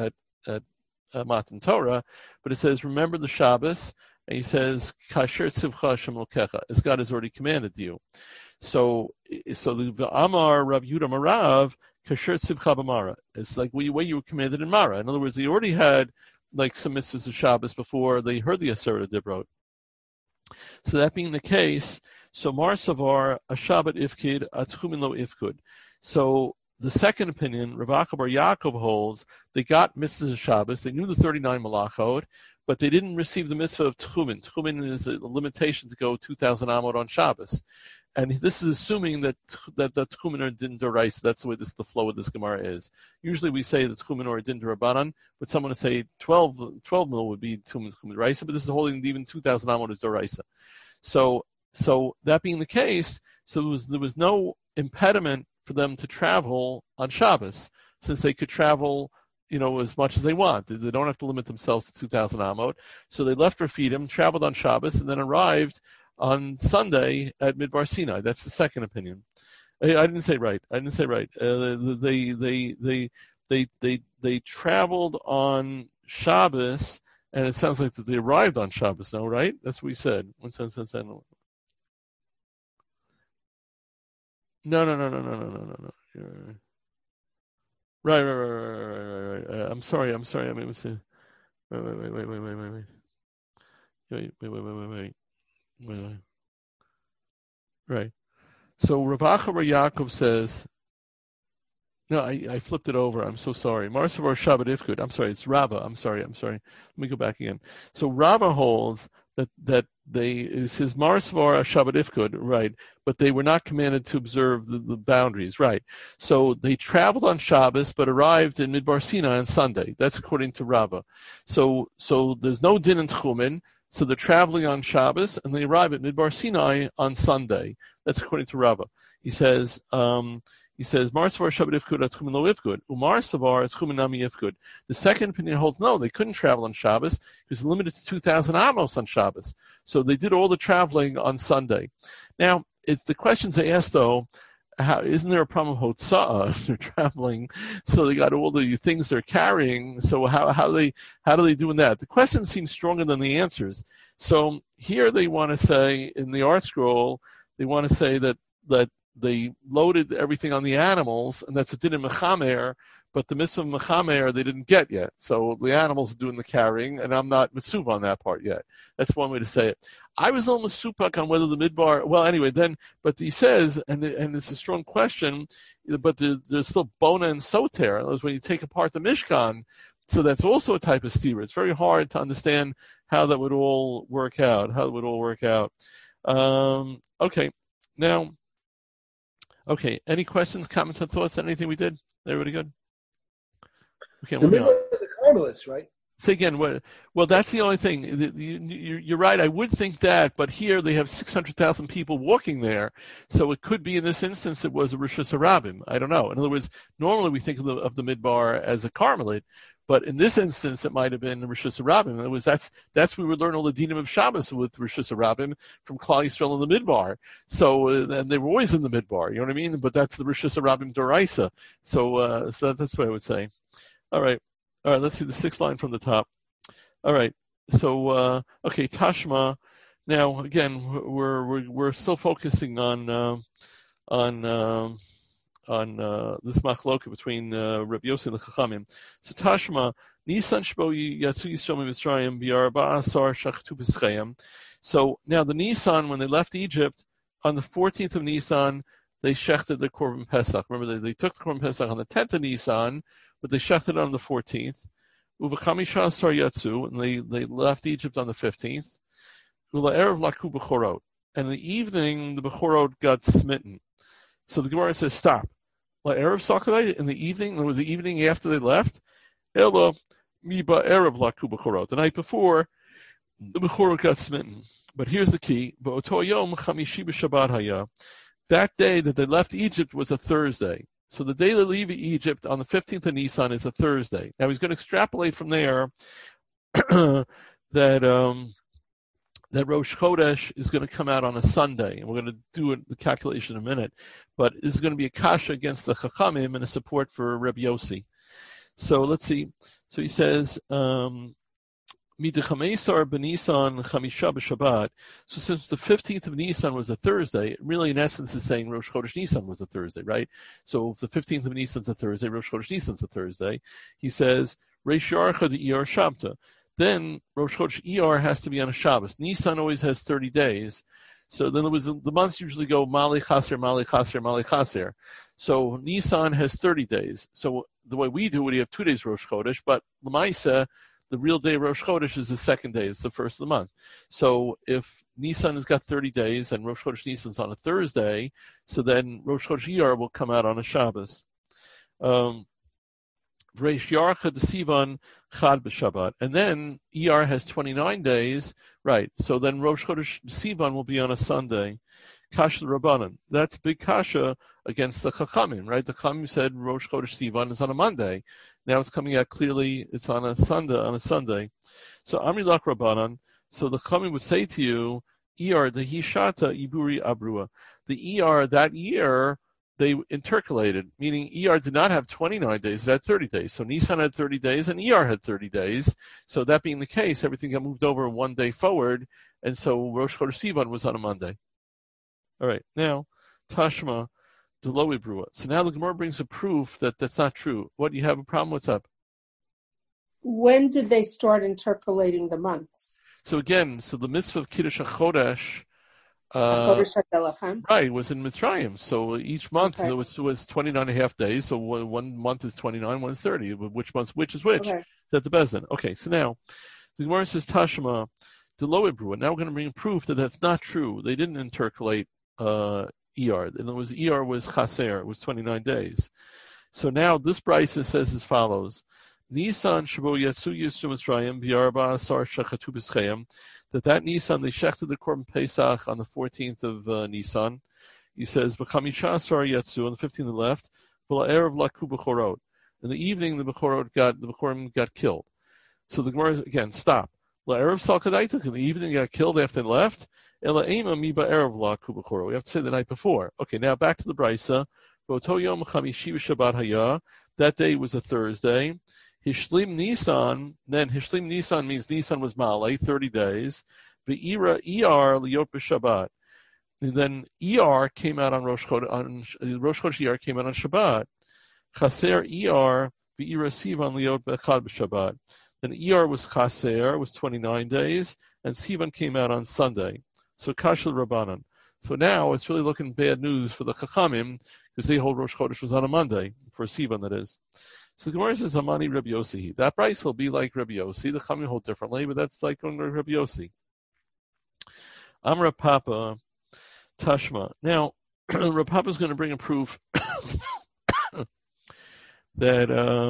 Matan Torah. But it says, remember the Shabbos, and he says, Kasher tzivcha Hashem Elokecha, as God has already commanded you. So the Amar Rav Yehuda Marav Kasher Tzivcha B'Mara. It's like the way you were commanded in Mara. In other words, they already had like some mitzvahs of Shabbos before they heard the Aseret Dibrot. So that being the case, so Mar Savar a Shabbat Ifkid a Tchumin Lo Ifkud. So the second opinion, Rav Acha bar Yaakov holds, they got mitzvahs of Shabbos. They knew the 39 malachot, but they didn't receive the mitzvah of Tchumin. Tchumin is a limitation to go 2,000 amot on Shabbos. And this is assuming that the Tchumin are din d'oraisa. That's the way the flow of this Gemara is. Usually we say that Tchumin are din d'Rabbanan, but someone would say 12 mil would be Tchumin d'oraisa, but this is holding that even 2,000 amot is d'oraisa. So that being the case, so there was no impediment for them to travel on Shabbos, since they could travel, as much as they want. They don't have to limit themselves to 2,000 amot. So they left Rafidim, traveled on Shabbos, and then arrived on Sunday at Midbar Sinai. That's the second opinion. I didn't say right. They traveled on Shabbos, and it sounds like that they arrived on Shabbos. No, right? That's what we said. No. Right. I'm sorry. I mean, wait. Right. So Rav Acha bar Yaakov says, no, I flipped it over. I'm so sorry. Marsavar Shabbat Ifkud. I'm sorry. It's Rava. I'm sorry. Let me go back again. So Rava holds that it says Marsavar Shabbat Ifkud, right? But they were not commanded to observe the boundaries, right? So they traveled on Shabbos, but arrived in Midbar Sinai on Sunday. That's according to Rava. So there's no din in Tchumen. So they're traveling on Shabbos, and they arrive at Midbar Sinai on Sunday. That's according to Rava. He says, Mar Savar Shabbat Ifkud Tchumen Lo Ifkud. Umar Savar Tchumen Nami Ifkud. The second opinion holds no, they couldn't travel on Shabbos. It was limited to 2,000 amos on Shabbos. So they did all the traveling on Sunday. Now, it's the questions they asked though. Isn't there a problem of Hotza'ah? They're traveling, so they got all the things they're carrying. So how do they do in that? The question seems stronger than the answers. So here they want to say in the art scroll, they want to say that they loaded everything on the animals, and that's a din in mechamer, but the mitzvah of mechamer they didn't get yet. So the animals are doing the carrying, and I'm not mitzuv on that part yet. That's one way to say it. I was a little mitzupak on whether the midbar. Well, anyway, but he says, and it's a strong question, but there's still bona and soter. In other words, when you take apart the Mishkan, so that's also a type of stira. It's very hard to understand how that would all work out. Okay, now. Okay, any questions, comments, and thoughts on anything we did? Everybody good? Okay, the midbar is a Carmelist, right? Say again. Well, that's the only thing. You're right. I would think that, but here they have 600,000 people walking there, so it could be in this instance it was a Rosh Hashanah. I don't know. In other words, normally we think of the midbar as a Carmelite, but in this instance it might have been Rosh Hashanah. In other words, that's where we would learn all the dinim of Shabbos with Rosh Hashanah from Klal Yisrael in the midbar. So and they were always in the midbar. You know what I mean? But that's the Rosh Hashanah d'oraisa. So that's what I would say. All right. Let's see the sixth line from the top. All right. So okay, Tashma. Now again, we're still focusing on this machloka between Rav Yossi and the Chachamim. So Tashma, Nisan shbo yatsu Yisrael miMitzrayim b'arba asar shachtu b'schayim. So now the Nisan, when they left Egypt, on the 14th of Nisan, they shechted the Korban Pesach. Remember, they took the Korban Pesach on the 10th of Nisan, but they shechted it on the 14th. Uvachamisha asar yatsu, and they left Egypt on the 15th. Ula erev laku b'chorot, and in the evening the b'chorot got smitten. So the Gemara says, stop. La erev sakadai, in the evening, it was the evening after they left. Ela miba erev laku b'chorot. The night before, the b'chorot got smitten. But here's the key. B'oto yom chamishi b'shabbat haya. That day that they left Egypt was a Thursday. So the day they leave Egypt on the 15th of Nisan is a Thursday. Now he's going to extrapolate from there that Rosh Chodesh is going to come out on a Sunday, and we're going to do the calculation in a minute. But this is going to be a kasha against the Chachamim and a support for Reb Yossi. So let's see. So he says, Midichamesar b'Nisan Chamisha b'Shabbat. So since the 15th of Nisan was a Thursday, really in essence is saying Rosh Chodesh Nisan was a Thursday, right? So if the 15th of Nisan is a Thursday, Rosh Chodesh Nisan is a Thursday. He says, Reish Yarcha de Iyar Shabta. Then Rosh Chodesh Iyar has to be on a Shabbos. Nisan always has 30 days. So then the months usually go Mali Chaser, Mali Chaser, Mali Chaser. So Nisan has 30 days. So the way we do it, we have 2 days Rosh Chodesh, but Lamaisa, the real day Rosh Chodesh is the second day, it's the first of the month. So if Nisan has got 30 days and Rosh Chodesh Nisan's on a Thursday, so then Rosh Chodesh Iyar will come out on a Shabbos. Reish Yarcha de Sivan Chad b'Shabbat. And then Iyar has 29 days, right? So then Rosh Chodesh Sivan will be on a Sunday. Kasha Rabbanan. That's big kasha against the Chachamim, right? The Chachamim said Rosh Chodesh Sivan is on a Monday. Now it's coming out clearly it's on a Sunday. So Amri Lach Rabbanan. So the Chachamim would say to you, Iyar the Hishata Iburi Abrua. The Iyar that year they intercalated, meaning Iyar did not have 29 days, it had 30 days. So Nisan had 30 days and Iyar had 30 days. So that being the case, everything got moved over 1 day forward, and so Rosh Chodesh Sivan was on a Monday. All right, now, Tashma, Deloe Brua. So now the Gemara brings a proof that that's not true. What, you have a problem? What's up? When did they start intercalating the months? So again, the mitzvah of Kiddush HaChodesh, right, was in Mitzrayim. So each month there was 29 and a half days. So one month is 29, one is 30. Which is which? Okay. That's the Bezdin. Okay, so now the Gemara says Tashma, Deloe Brua. Now we're going to bring proof that that's not true. They didn't intercalate Iyar. In other words, Iyar was Chaser. It was 29 days. So now this brisa says as follows: Nisan Shabo Yatsu Yisru Mitzrayim B'Arba Asar Shechatu B'Schayim. That Nisan they shechted the Korban Pesach on the 14th of Nisan. He says B'Chamisha Asar Yatsu on the 15th and left. V'La'erev Laku B'Chorot. In the evening the B'chorim got killed. So the Gemara again stop. La'erev Salkadaitik. In the evening got killed after and left. We have to say the night before. Okay, now back to the brisa. That day was a Thursday. Hishlim Nisan. Then Hishlim Nisan means Nisan was Malay, 30 days. Ve'ira Iyar liyot b'Shabbat. And then Iyar came out on Rosh Chodesh. Rosh Chodesh Iyar came out on Shabbat. Chaser Iyar ve'ira Sivan liyot b'Echad b'Shabbat. Then Iyar was Chaser, was 29 days, and Sivan came out on Sunday. So Kashal Rabbanan. So now it's really looking bad news for the Chachamim because they hold Rosh Chodesh was on a Monday for Sivan, that is. So the Gemara says Hamani Rabbi Yossi. That price will be like Rabbi Yossi. The Chachamim hold differently, but that's like going to Rabbi Yossi. Amra Papa Tashma. Now Rav Papa is going to bring a proof that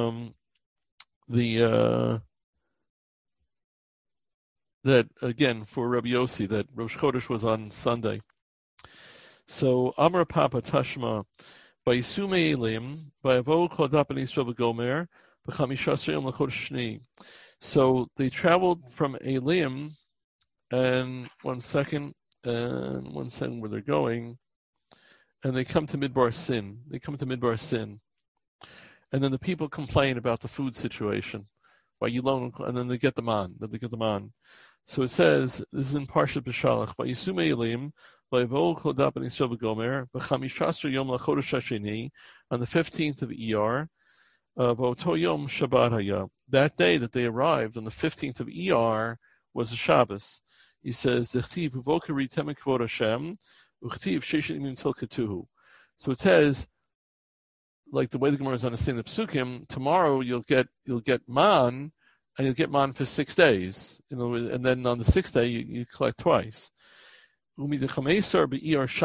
that again for Rabbi Yossi that Rosh Chodesh was on Sunday. So Amar Papa Tashma by Yisume Elim by Avo Kodap and Yisrael Gomer b'Chamisha Yom l'Chodesh Shni. So they traveled from Elim, and one second where they're going, and they come to Midbar Sin. And then the people complain about the food situation. And then they get them on. So it says, this is in Parshat B'Shalach, Vayisume Elim, Vayvol Kodap and Yisrael Gomer, B'Chamisha Yom l'Chodesh Hasheni, on the 15th of Iyar, V'oto Yom Shabbat Haya. That day that they arrived, on the 15th of Iyar, was a Shabbos. He says, D'chtiv V'vokari Temek Kvod Hashem, U'chtiv Sheshet Yimim Tilketuhu. So it says, like the way the Gemara is understanding the Psukim, tomorrow you'll get man, and you'll get man for 6 days. And then on the 6th day you collect twice. If I say the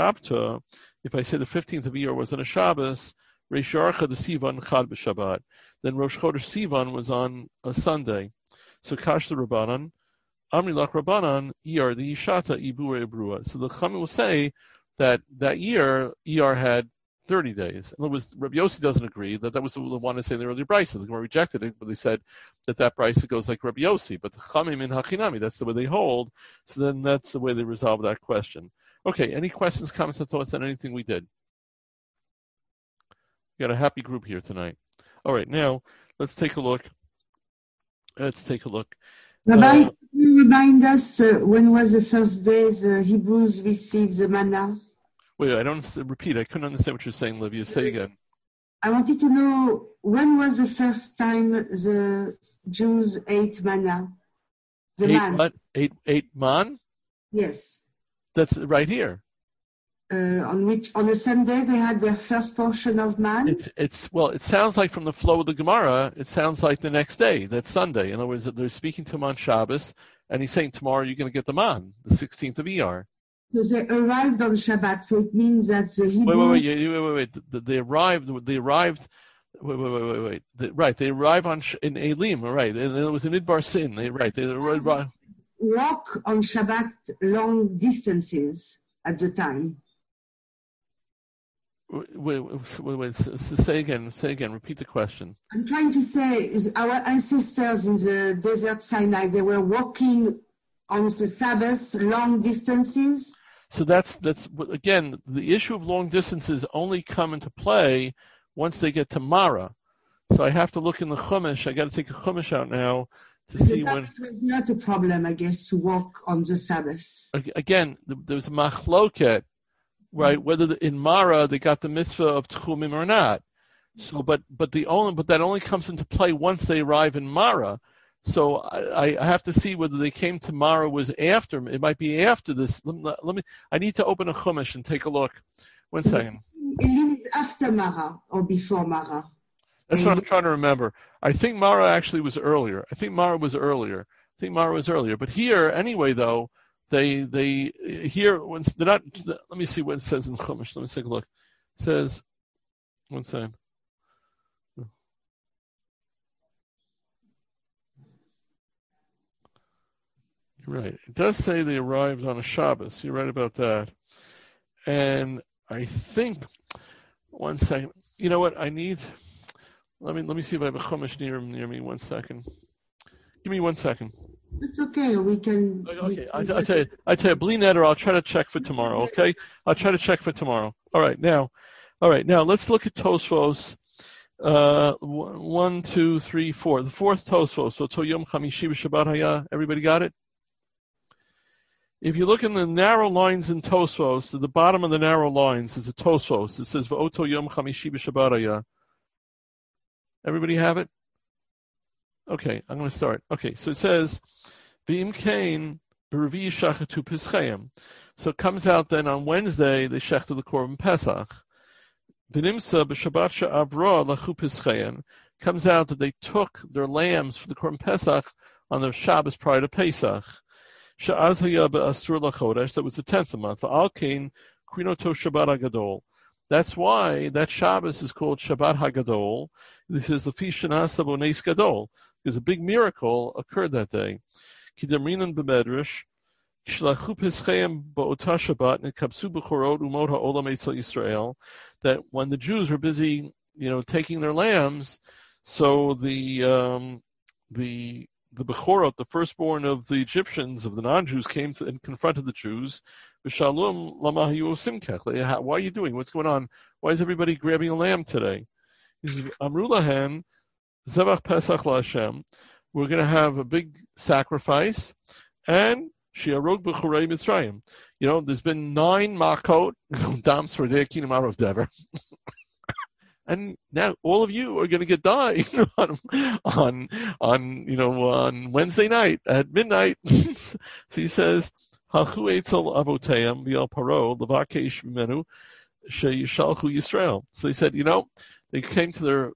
15th of Iyar was on a Shabbos, Reish Yarcha the Sivan Chad b'Shabbat. Then Rosh Chodesh Sivan was on a Sunday. So Kash the Rabbanan, Amri Lach Rabbanan, Iyar the Yishata Ibura Ibrua. So the Chachamim will say that year Iyar had 30 days. In other words, Rabbi Yossi doesn't agree that was the one to say in the earlier brisa. The Gemara rejected it, but they said that brisa goes like Rabbi Yossi. But the Chamim in Hachinami, that's the way they hold. So then that's the way they resolve that question. Okay, any questions, comments, and thoughts on anything we did? We got a happy group here tonight. All right, now let's take a look. Rabbi, can you remind us when was the first day the Hebrews received the manna? Wait, I don't repeat. I couldn't understand what you're saying, Livia. Say again. I wanted to know when was the first time the Jews ate manna? The Eight man. what? Eight man? Yes. That's right here. On a Sunday they had their first portion of man. It sounds like from the flow of the Gemara, it sounds like the next day. That's Sunday. In other words, they're speaking to him on Shabbos, and he's saying tomorrow you're going to get the man, the 16th of Iyar. Because they arrived on Shabbat, so it means that the Hebrew... Wait. They arrived. Wait. Right, they arrive in Elim, right? And it was in Midbar Sin. They walk on Shabbat long distances at the time. Wait. Say again. Repeat the question. I'm trying to say, is our ancestors in the desert Sinai, they were walking on the Sabbath long distances. So that's again, the issue of long distances only come into play once they get to Mara. So I have to look in the Chumash. I got to take the Chumash out now to see when. It was not a problem, I guess, to walk on the Sabbath. Again, there's a machloket, right? Whether in Mara they got the mitzvah of Tchumim or not. So, but that only comes into play once they arrive in Mara. So I have to see whether they came to Mara was after. It might be after this. Let me. I need to open a Chumash and take a look. 1 second. It is after Mara or before Mara. That's what I'm trying to remember. I think Mara actually was earlier. But here, anyway, though, they here when they're not. Let me see what it says in Chumash. Let me take a look. It says, 1 second. Right. It does say they arrived on a Shabbos. You're right about that. And I think, 1 second. You know what? I need. Let me see if I have a Chumash near me. 1 second. Give me 1 second. It's okay. We can. Okay. I tell you, Bli Neder, I'll try to check for tomorrow. Okay. I'll try to check for tomorrow. All right. Now, let's look at Tosfos. 1, 2, 3, 4. The fourth Tosfos. So To Yom Chamishi B'Shabbat Haya. Everybody got it? If you look in the narrow lines in Tosfos, to the bottom of the narrow lines is a Tosfos. It says V'oto Yom Chamishi B'Shabbat Haya. Everybody have it? Okay, I'm going to start. Okay, so it says V'im Kain B'Revi Shachatu Pischayim. So it comes out then on Wednesday they shechted the Korban Pesach. V'nimsa B'Shabbat She'avra Lachu Pischayim. Comes out that they took their lambs for the Korban Pesach on the Shabbos prior to Pesach. She'az haya be'asur lachodesh, that was the 10th of the month. Al kain krinoto Shabbat HaGadol. That's why that Shabbos is called Shabbat HaGadol. This is the Fishanasa Boneis Gadol, because a big miracle occurred that day. Kidamrinan b'medrash, Shlachu Pischayim ba'ota Shabbat nekapsu b'chorot umot ha'olam etzel Yisrael. That when the Jews were busy, taking their lambs, so the Bechorot, the firstborn of the Egyptians, of the non-Jews, came and confronted the Jews. B'shalom lamahayu simkech. Why are you doing? What's going on? Why is everybody grabbing a lamb today? He says, Amru lahem, zevach pesach laHashem. We're going to have a big sacrifice, and shiarog b'chorei Mitzrayim. There's been 9 makot, dams for their kingdom out of Dever. And now all of you are going to get died on Wednesday night at midnight. So he says, "Halchu etzel avoteim v'al paro levakesh mimenu sheyishalchu Yisrael." So they said, they came to their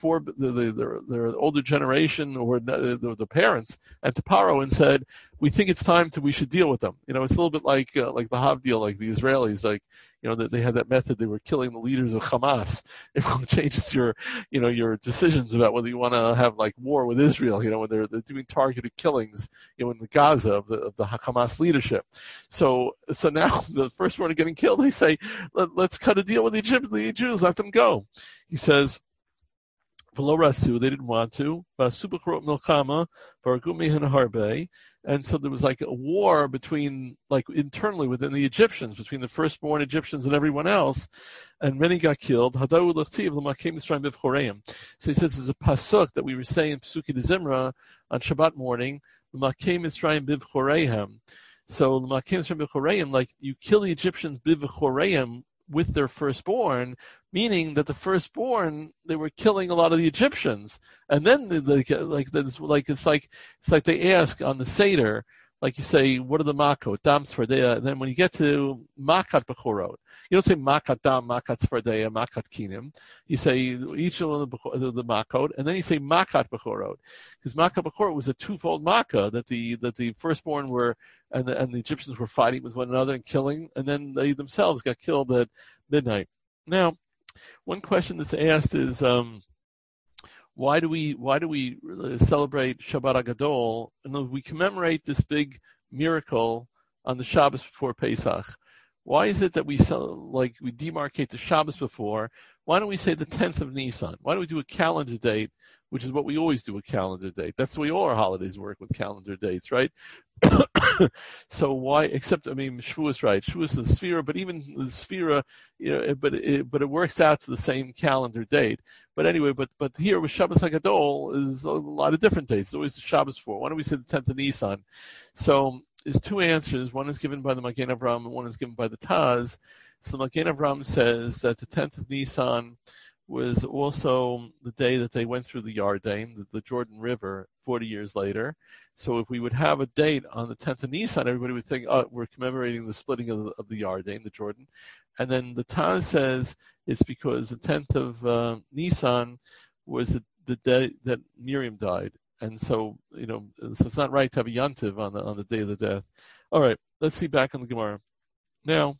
older generation or the parents and to Paro and said, "We think it's time we should deal with them." It's a little bit like the Havdil, like the Israelis, they had that method. They were killing the leaders of Hamas. It changes your decisions about whether you want to have war with Israel. When they're doing targeted killings, in the Gaza of the Hamas leadership. So now the first one getting killed, they say, let's cut a deal with the Jews, let them go. He says, "V'lo rasu," they didn't want to. "V'asu b'chorot milchama v'argu mihen harbe." And so there was a war between, internally within the Egyptians, between the firstborn Egyptians and everyone else, and many got killed. Hadahu l'chtiv l'makim Mitzrayim b'vchoreim. So he says there's a pasuk that we were saying in Pesukei de Zimra on Shabbat morning, L'makei Mitzrayim bivchoreihem. So l'makei Mitzrayim bivchoreihem, like you kill the Egyptians bivchoreihem with their firstborn, meaning that the firstborn they were killing a lot of the Egyptians, and then it's like they ask on the Seder, like you say, what are the makot? Dam tzfardeya. And then when you get to makat bechorot, you don't say makat dam, makat tzfardeya, makat kinim. You say each of the makot, and then you say makat bechorot, because makat bechorot was a twofold makkah that the firstborn were and the Egyptians were fighting with one another and killing, and then they themselves got killed at midnight. Now, one question that's asked is, why do we celebrate Shabbat HaGadol? And we commemorate this big miracle on the Shabbos before Pesach. Why is it that we demarcate the Shabbos before? Why don't we say the 10th of Nisan? Why don't we do a calendar date, which is what we always do, a calendar date? That's the way all our holidays work, with calendar dates, right? So why? Except, Shavuos, right? Shavuos is the Sphira, but even the Sphira, but it works out to the same calendar date. But anyway, but here with Shabbos HaGadol is a lot of different dates. It's always the Shabbos before. Why don't we say the 10th of Nisan? So there's two answers. One is given by the Magen Avraham, and one is given by the Taz. So Magen Avraham says that the 10th of Nisan was also the day that they went through the Yarden, the Jordan River, 40 years later. So if we would have a date on the 10th of Nisan, everybody would think, oh, we're commemorating the splitting of the Yarden, the Jordan. And then the Taz says it's because the 10th of Nisan was the day that Miriam died. And so, so it's not right to have a Yantiv on the day of the death. All right, let's see back on the Gemara. Now,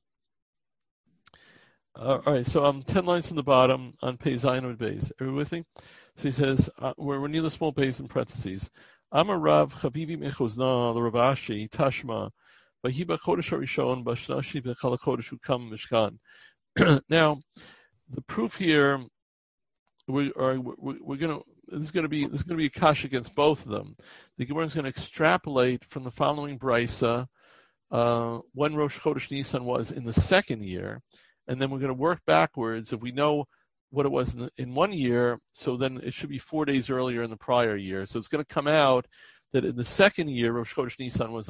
all right, so 10 lines from the bottom on Pei Zayin and Beis. Are you with me? So he says, we're near the small Beis in parentheses. Amar Rav Chavivi Mechozna the Rav Ashi Tashma Vahiba Chodesh Harishon Bashnashi Bechal Chodesh Ukam Mishkan. Now, the proof here, we're going to. This is going to be a kash against both of them. The Gemara is going to extrapolate from the following brisa when Rosh Chodesh Nisan was in the second year, and then we're going to work backwards. If we know what it was in 1 year, so then it should be 4 days earlier in the prior year. So it's going to come out that in the second year, Rosh Chodesh Nisan was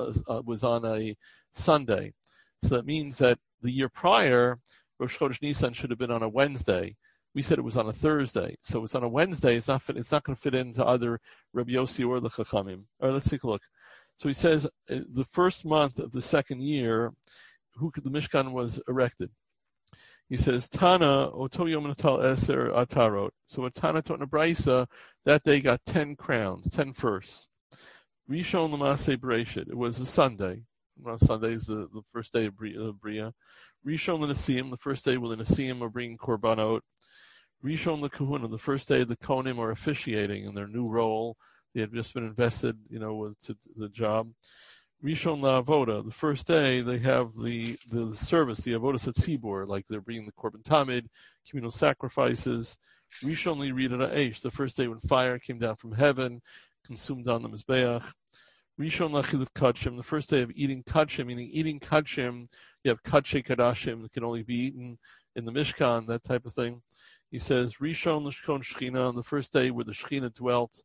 on a Sunday. So that means that the year prior, Rosh Chodesh Nisan should have been on a Wednesday. We said it was on a Thursday, so it's on a Wednesday. It's not going to fit into either Rabbi Yossi or the Chachamim. All right, let's take a look. So he says the first month of the second year, the Mishkan was erected. He says Tana Oto Yom Natal Eser Atarot. So when Tana taught in Braisa, that day got 10 crowns, 10 firsts. Rishon L'Maseh Bereshit. It was a Sunday. Sunday is the first day of Bria. Rishon L'Nesim, the first day when the Nesim are bringing korbanot. Rishon LeKahuna, the first day the Kohanim are officiating in their new role. They had just been invested, with the job. Rishon LaAvoda, the first day they have the service, the Avodas HaTzibur, like they're bringing the Korban Tamid, communal sacrifices. Rishon LeRidat HaEsh, the first day when fire came down from heaven, consumed on the Mizbeach. Rishon LaChiluv Kadshim, the first day of eating Kadshim, meaning eating Kadshim, you have Kadshe Kadashim that can only be eaten in the Mishkan, that type of thing. He says, Rishon l'shkon Shechina, on the first day where the Shechina dwelt.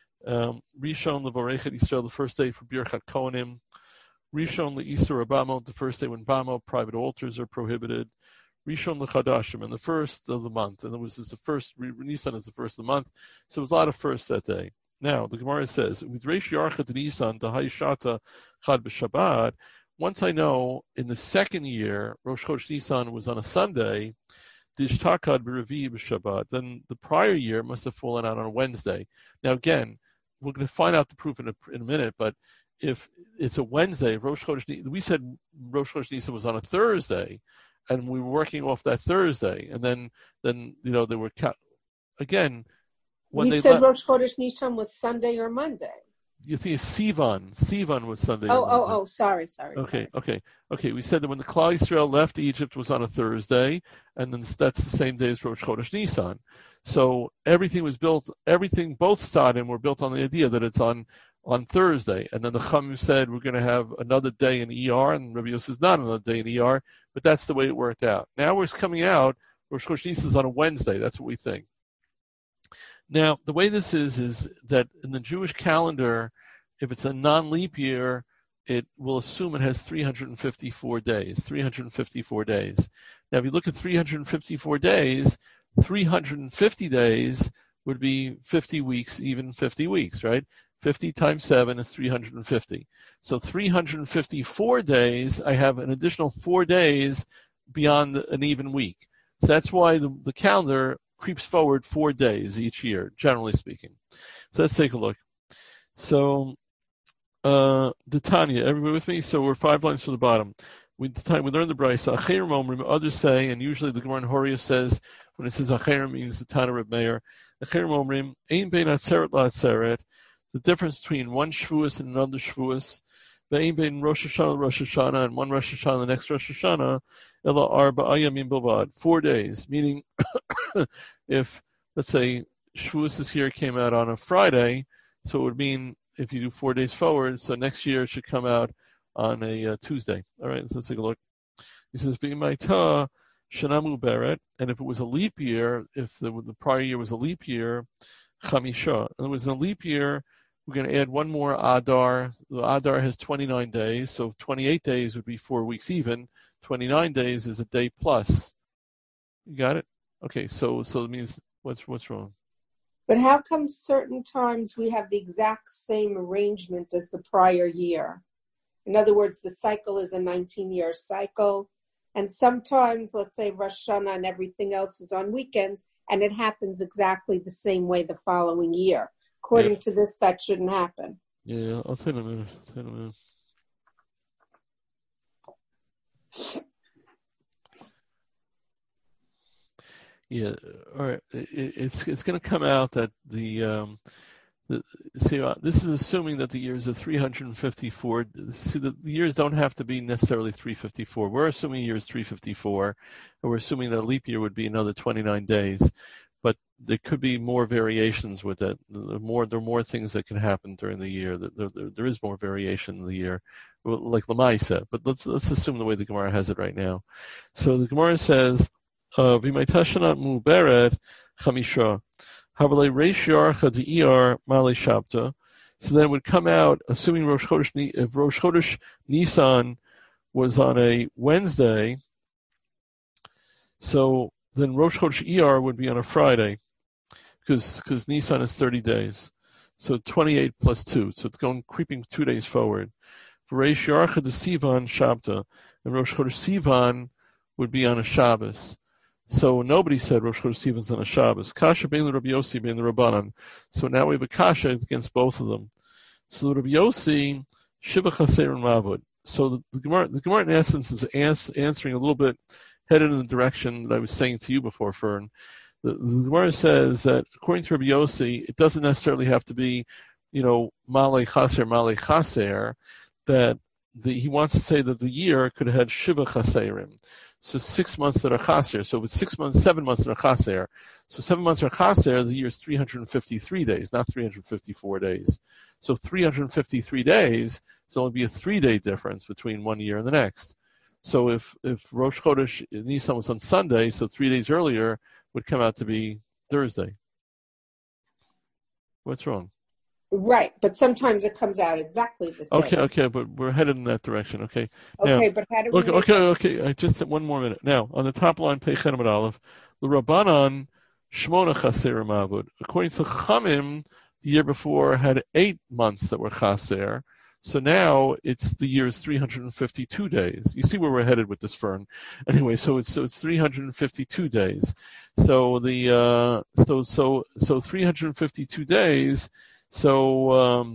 Rishon l'vorechet Yisrael, the first day for Birchat Kohanim. Rishon l'Isur Bamot, the first day when Bamot, private altars are prohibited. Rishon l'Chadashim, and the first of the month. And it was the first, Nisan is the first of the month. So it was a lot of firsts that day. Now, the Gemara says, with Reish Yarchat Nisan, the Hayshata Chad b'Shabbat, once I know in the second year, Rosh Chodesh Nisan was on a Sunday, then the prior year must have fallen out on a Wednesday. Now again, we're going to find out the proof in a minute, but if it's a Wednesday, we said Rosh Chodesh Nisan was on a Thursday, and we were working off that Thursday, and then they were again when we said Rosh Chodesh Nisan was Sunday or Monday. You think it's Sivan. Sivan was Sunday. Sorry. Okay. We said that when the Klal Yisrael left Egypt was on a Thursday, and then that's the same day as Rosh Chodesh Nisan. So everything was built. Both Stadim were built on the idea that it's on Thursday. And then the Chachamim said we're going to have another day in ER, and Rabbi Yossi says not another day in ER, but that's the way it worked out. Now we're coming out. Rosh Chodesh Nisan is on a Wednesday. That's what we think. Now, the way this is that in the Jewish calendar, if it's a non-leap year, it will assume it has 354 days. 354 days. Now, if you look at 354 days, 350 days would be 50 weeks, even 50 weeks, right? 50 times 7 is 350. So 354 days, I have an additional 4 days beyond an even week. So that's why the calendar creeps forward 4 days each year, generally speaking. So let's take a look. So, the Tanya, everybody with me? So we're 5 lines from the bottom. We learned the Brisa. Acherim Omrim, others say, and usually the Gemara in Horia says, when it says Acherim, means the Tana Reb Meir. Acherim Omrim, Ein bein atzeret la'atzeret, the difference between one Shavuos and another Shavuos, Ve'ein bein Rosh Hashanah, and one Rosh Hashanah, the next Rosh Hashanah, Ela arba'a yamim bilvad, 4 days, meaning if, let's say, Shavuos this year came out on a Friday, so it would mean if you do 4 days forward, so next year it should come out on a Tuesday. All right, so let's take a look. He says, V'imayta shanamu beret, and if it was a leap year, if the prior year was a leap year, chamisha. In other words, in a leap year, we're going to add one more Adar. The Adar has 29 days, so 28 days would be 4 weeks even. 29 days is a day plus. You got it? Okay, so it means what's wrong? But how come certain times we have the exact same arrangement as the prior year? In other words, the cycle is a 19-year cycle, and sometimes, let's say, Rosh Hashanah and everything else is on weekends, and it happens exactly the same way the following year. According to this, that shouldn't happen. Yeah, I'll say in a minute. Yeah, all right. It's going to come out that this is assuming that the years are 354. See, the years don't have to be necessarily 354. We're assuming year is 354, and we're assuming that a leap year would be another 29 days. But there could be more variations with that. There are more things that can happen during the year. There is more variation in the year, like Lamaisa. But let's assume the way the Gemara has it right now. So the Gemara says, "V'maytashanat mu'beret chamisha, havalei reish yarcha de'iyar malei shabta." So then it would come out, assuming if Rosh Chodesh Nisan was on a Wednesday, so then Rosh Chodesh Iyar would be on a Friday, because Nisan is 30 days. So 28 plus 2. So it's creeping 2 days forward. For Reish Yarcha de Sivan Shabta, and Rosh Chodesh Sivan would be on a Shabbos. So nobody said Rosh Chodesh Sivan's on a Shabbos. Kasha bein the Rabbi Yossi bein the Rabbanan. So now we have a kasha against both of them. So the Rabbi Yossi, Shiva Chaser and Mavud. So the Gemara in essence is answering a little bit, headed in the direction that I was saying to you before, Fern. The Gemara says that according to Rabbi Yossi, it doesn't necessarily have to be, Malei Chaser, that he wants to say that the year could have had Shiva Chaserim. So 6 months that are Chaser. So if it's 7 months that are Chaser. So 7 months are Chaser, the year is 353 days, not 354 days. So 353 days, so only be a 3-day difference between one year and the next. So if Rosh Chodesh Nisan was on Sunday, so 3 days earlier would come out to be Thursday. What's wrong? Right, but sometimes it comes out exactly the same. Okay, but we're headed in that direction. Okay. Okay, now, but how do we? Okay. I just 1 more minute. Now on the top line, Pei Chen Amud Aleph, the Rabbanan Shmona Chaser Mavud. According to Chachamim, the year before had 8 months that were Chaser. So now the year is 352 days. You see where we're headed with this, Fern. Anyway, so it's 352 days. So the so 352 days. So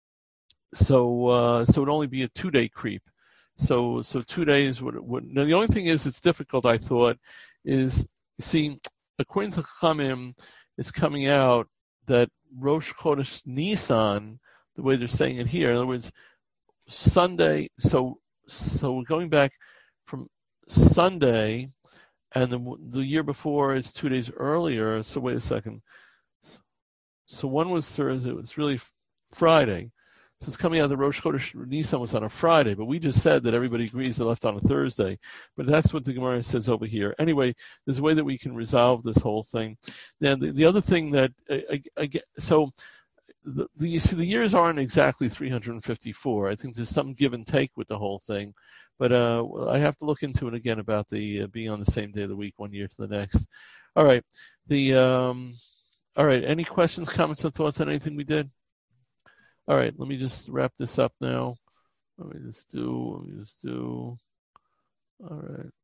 it would only be a 2-day creep. So 2 days would. Now the only thing is it's difficult. I thought is according to Chachamim, it's coming out that Rosh Chodesh Nisan, the way they're saying it here. In other words, Sunday. So we're going back from Sunday, and the year before is 2 days earlier. So wait a second. So one was Thursday. It was really Friday. So it's coming out that Rosh Chodesh Nisan was on a Friday, but we just said that everybody agrees they left on a Thursday. But that's what the Gemara says over here. Anyway, there's a way that we can resolve this whole thing. Then the other thing that I get, so you see, the years aren't exactly 354. I think there's some give and take with the whole thing, but I have to look into it again about the being on the same day of the week, 1 year to the next. All right. All right. Any questions, comments, or thoughts on anything we did? All right. Let me just wrap this up now. Let me just do. All right.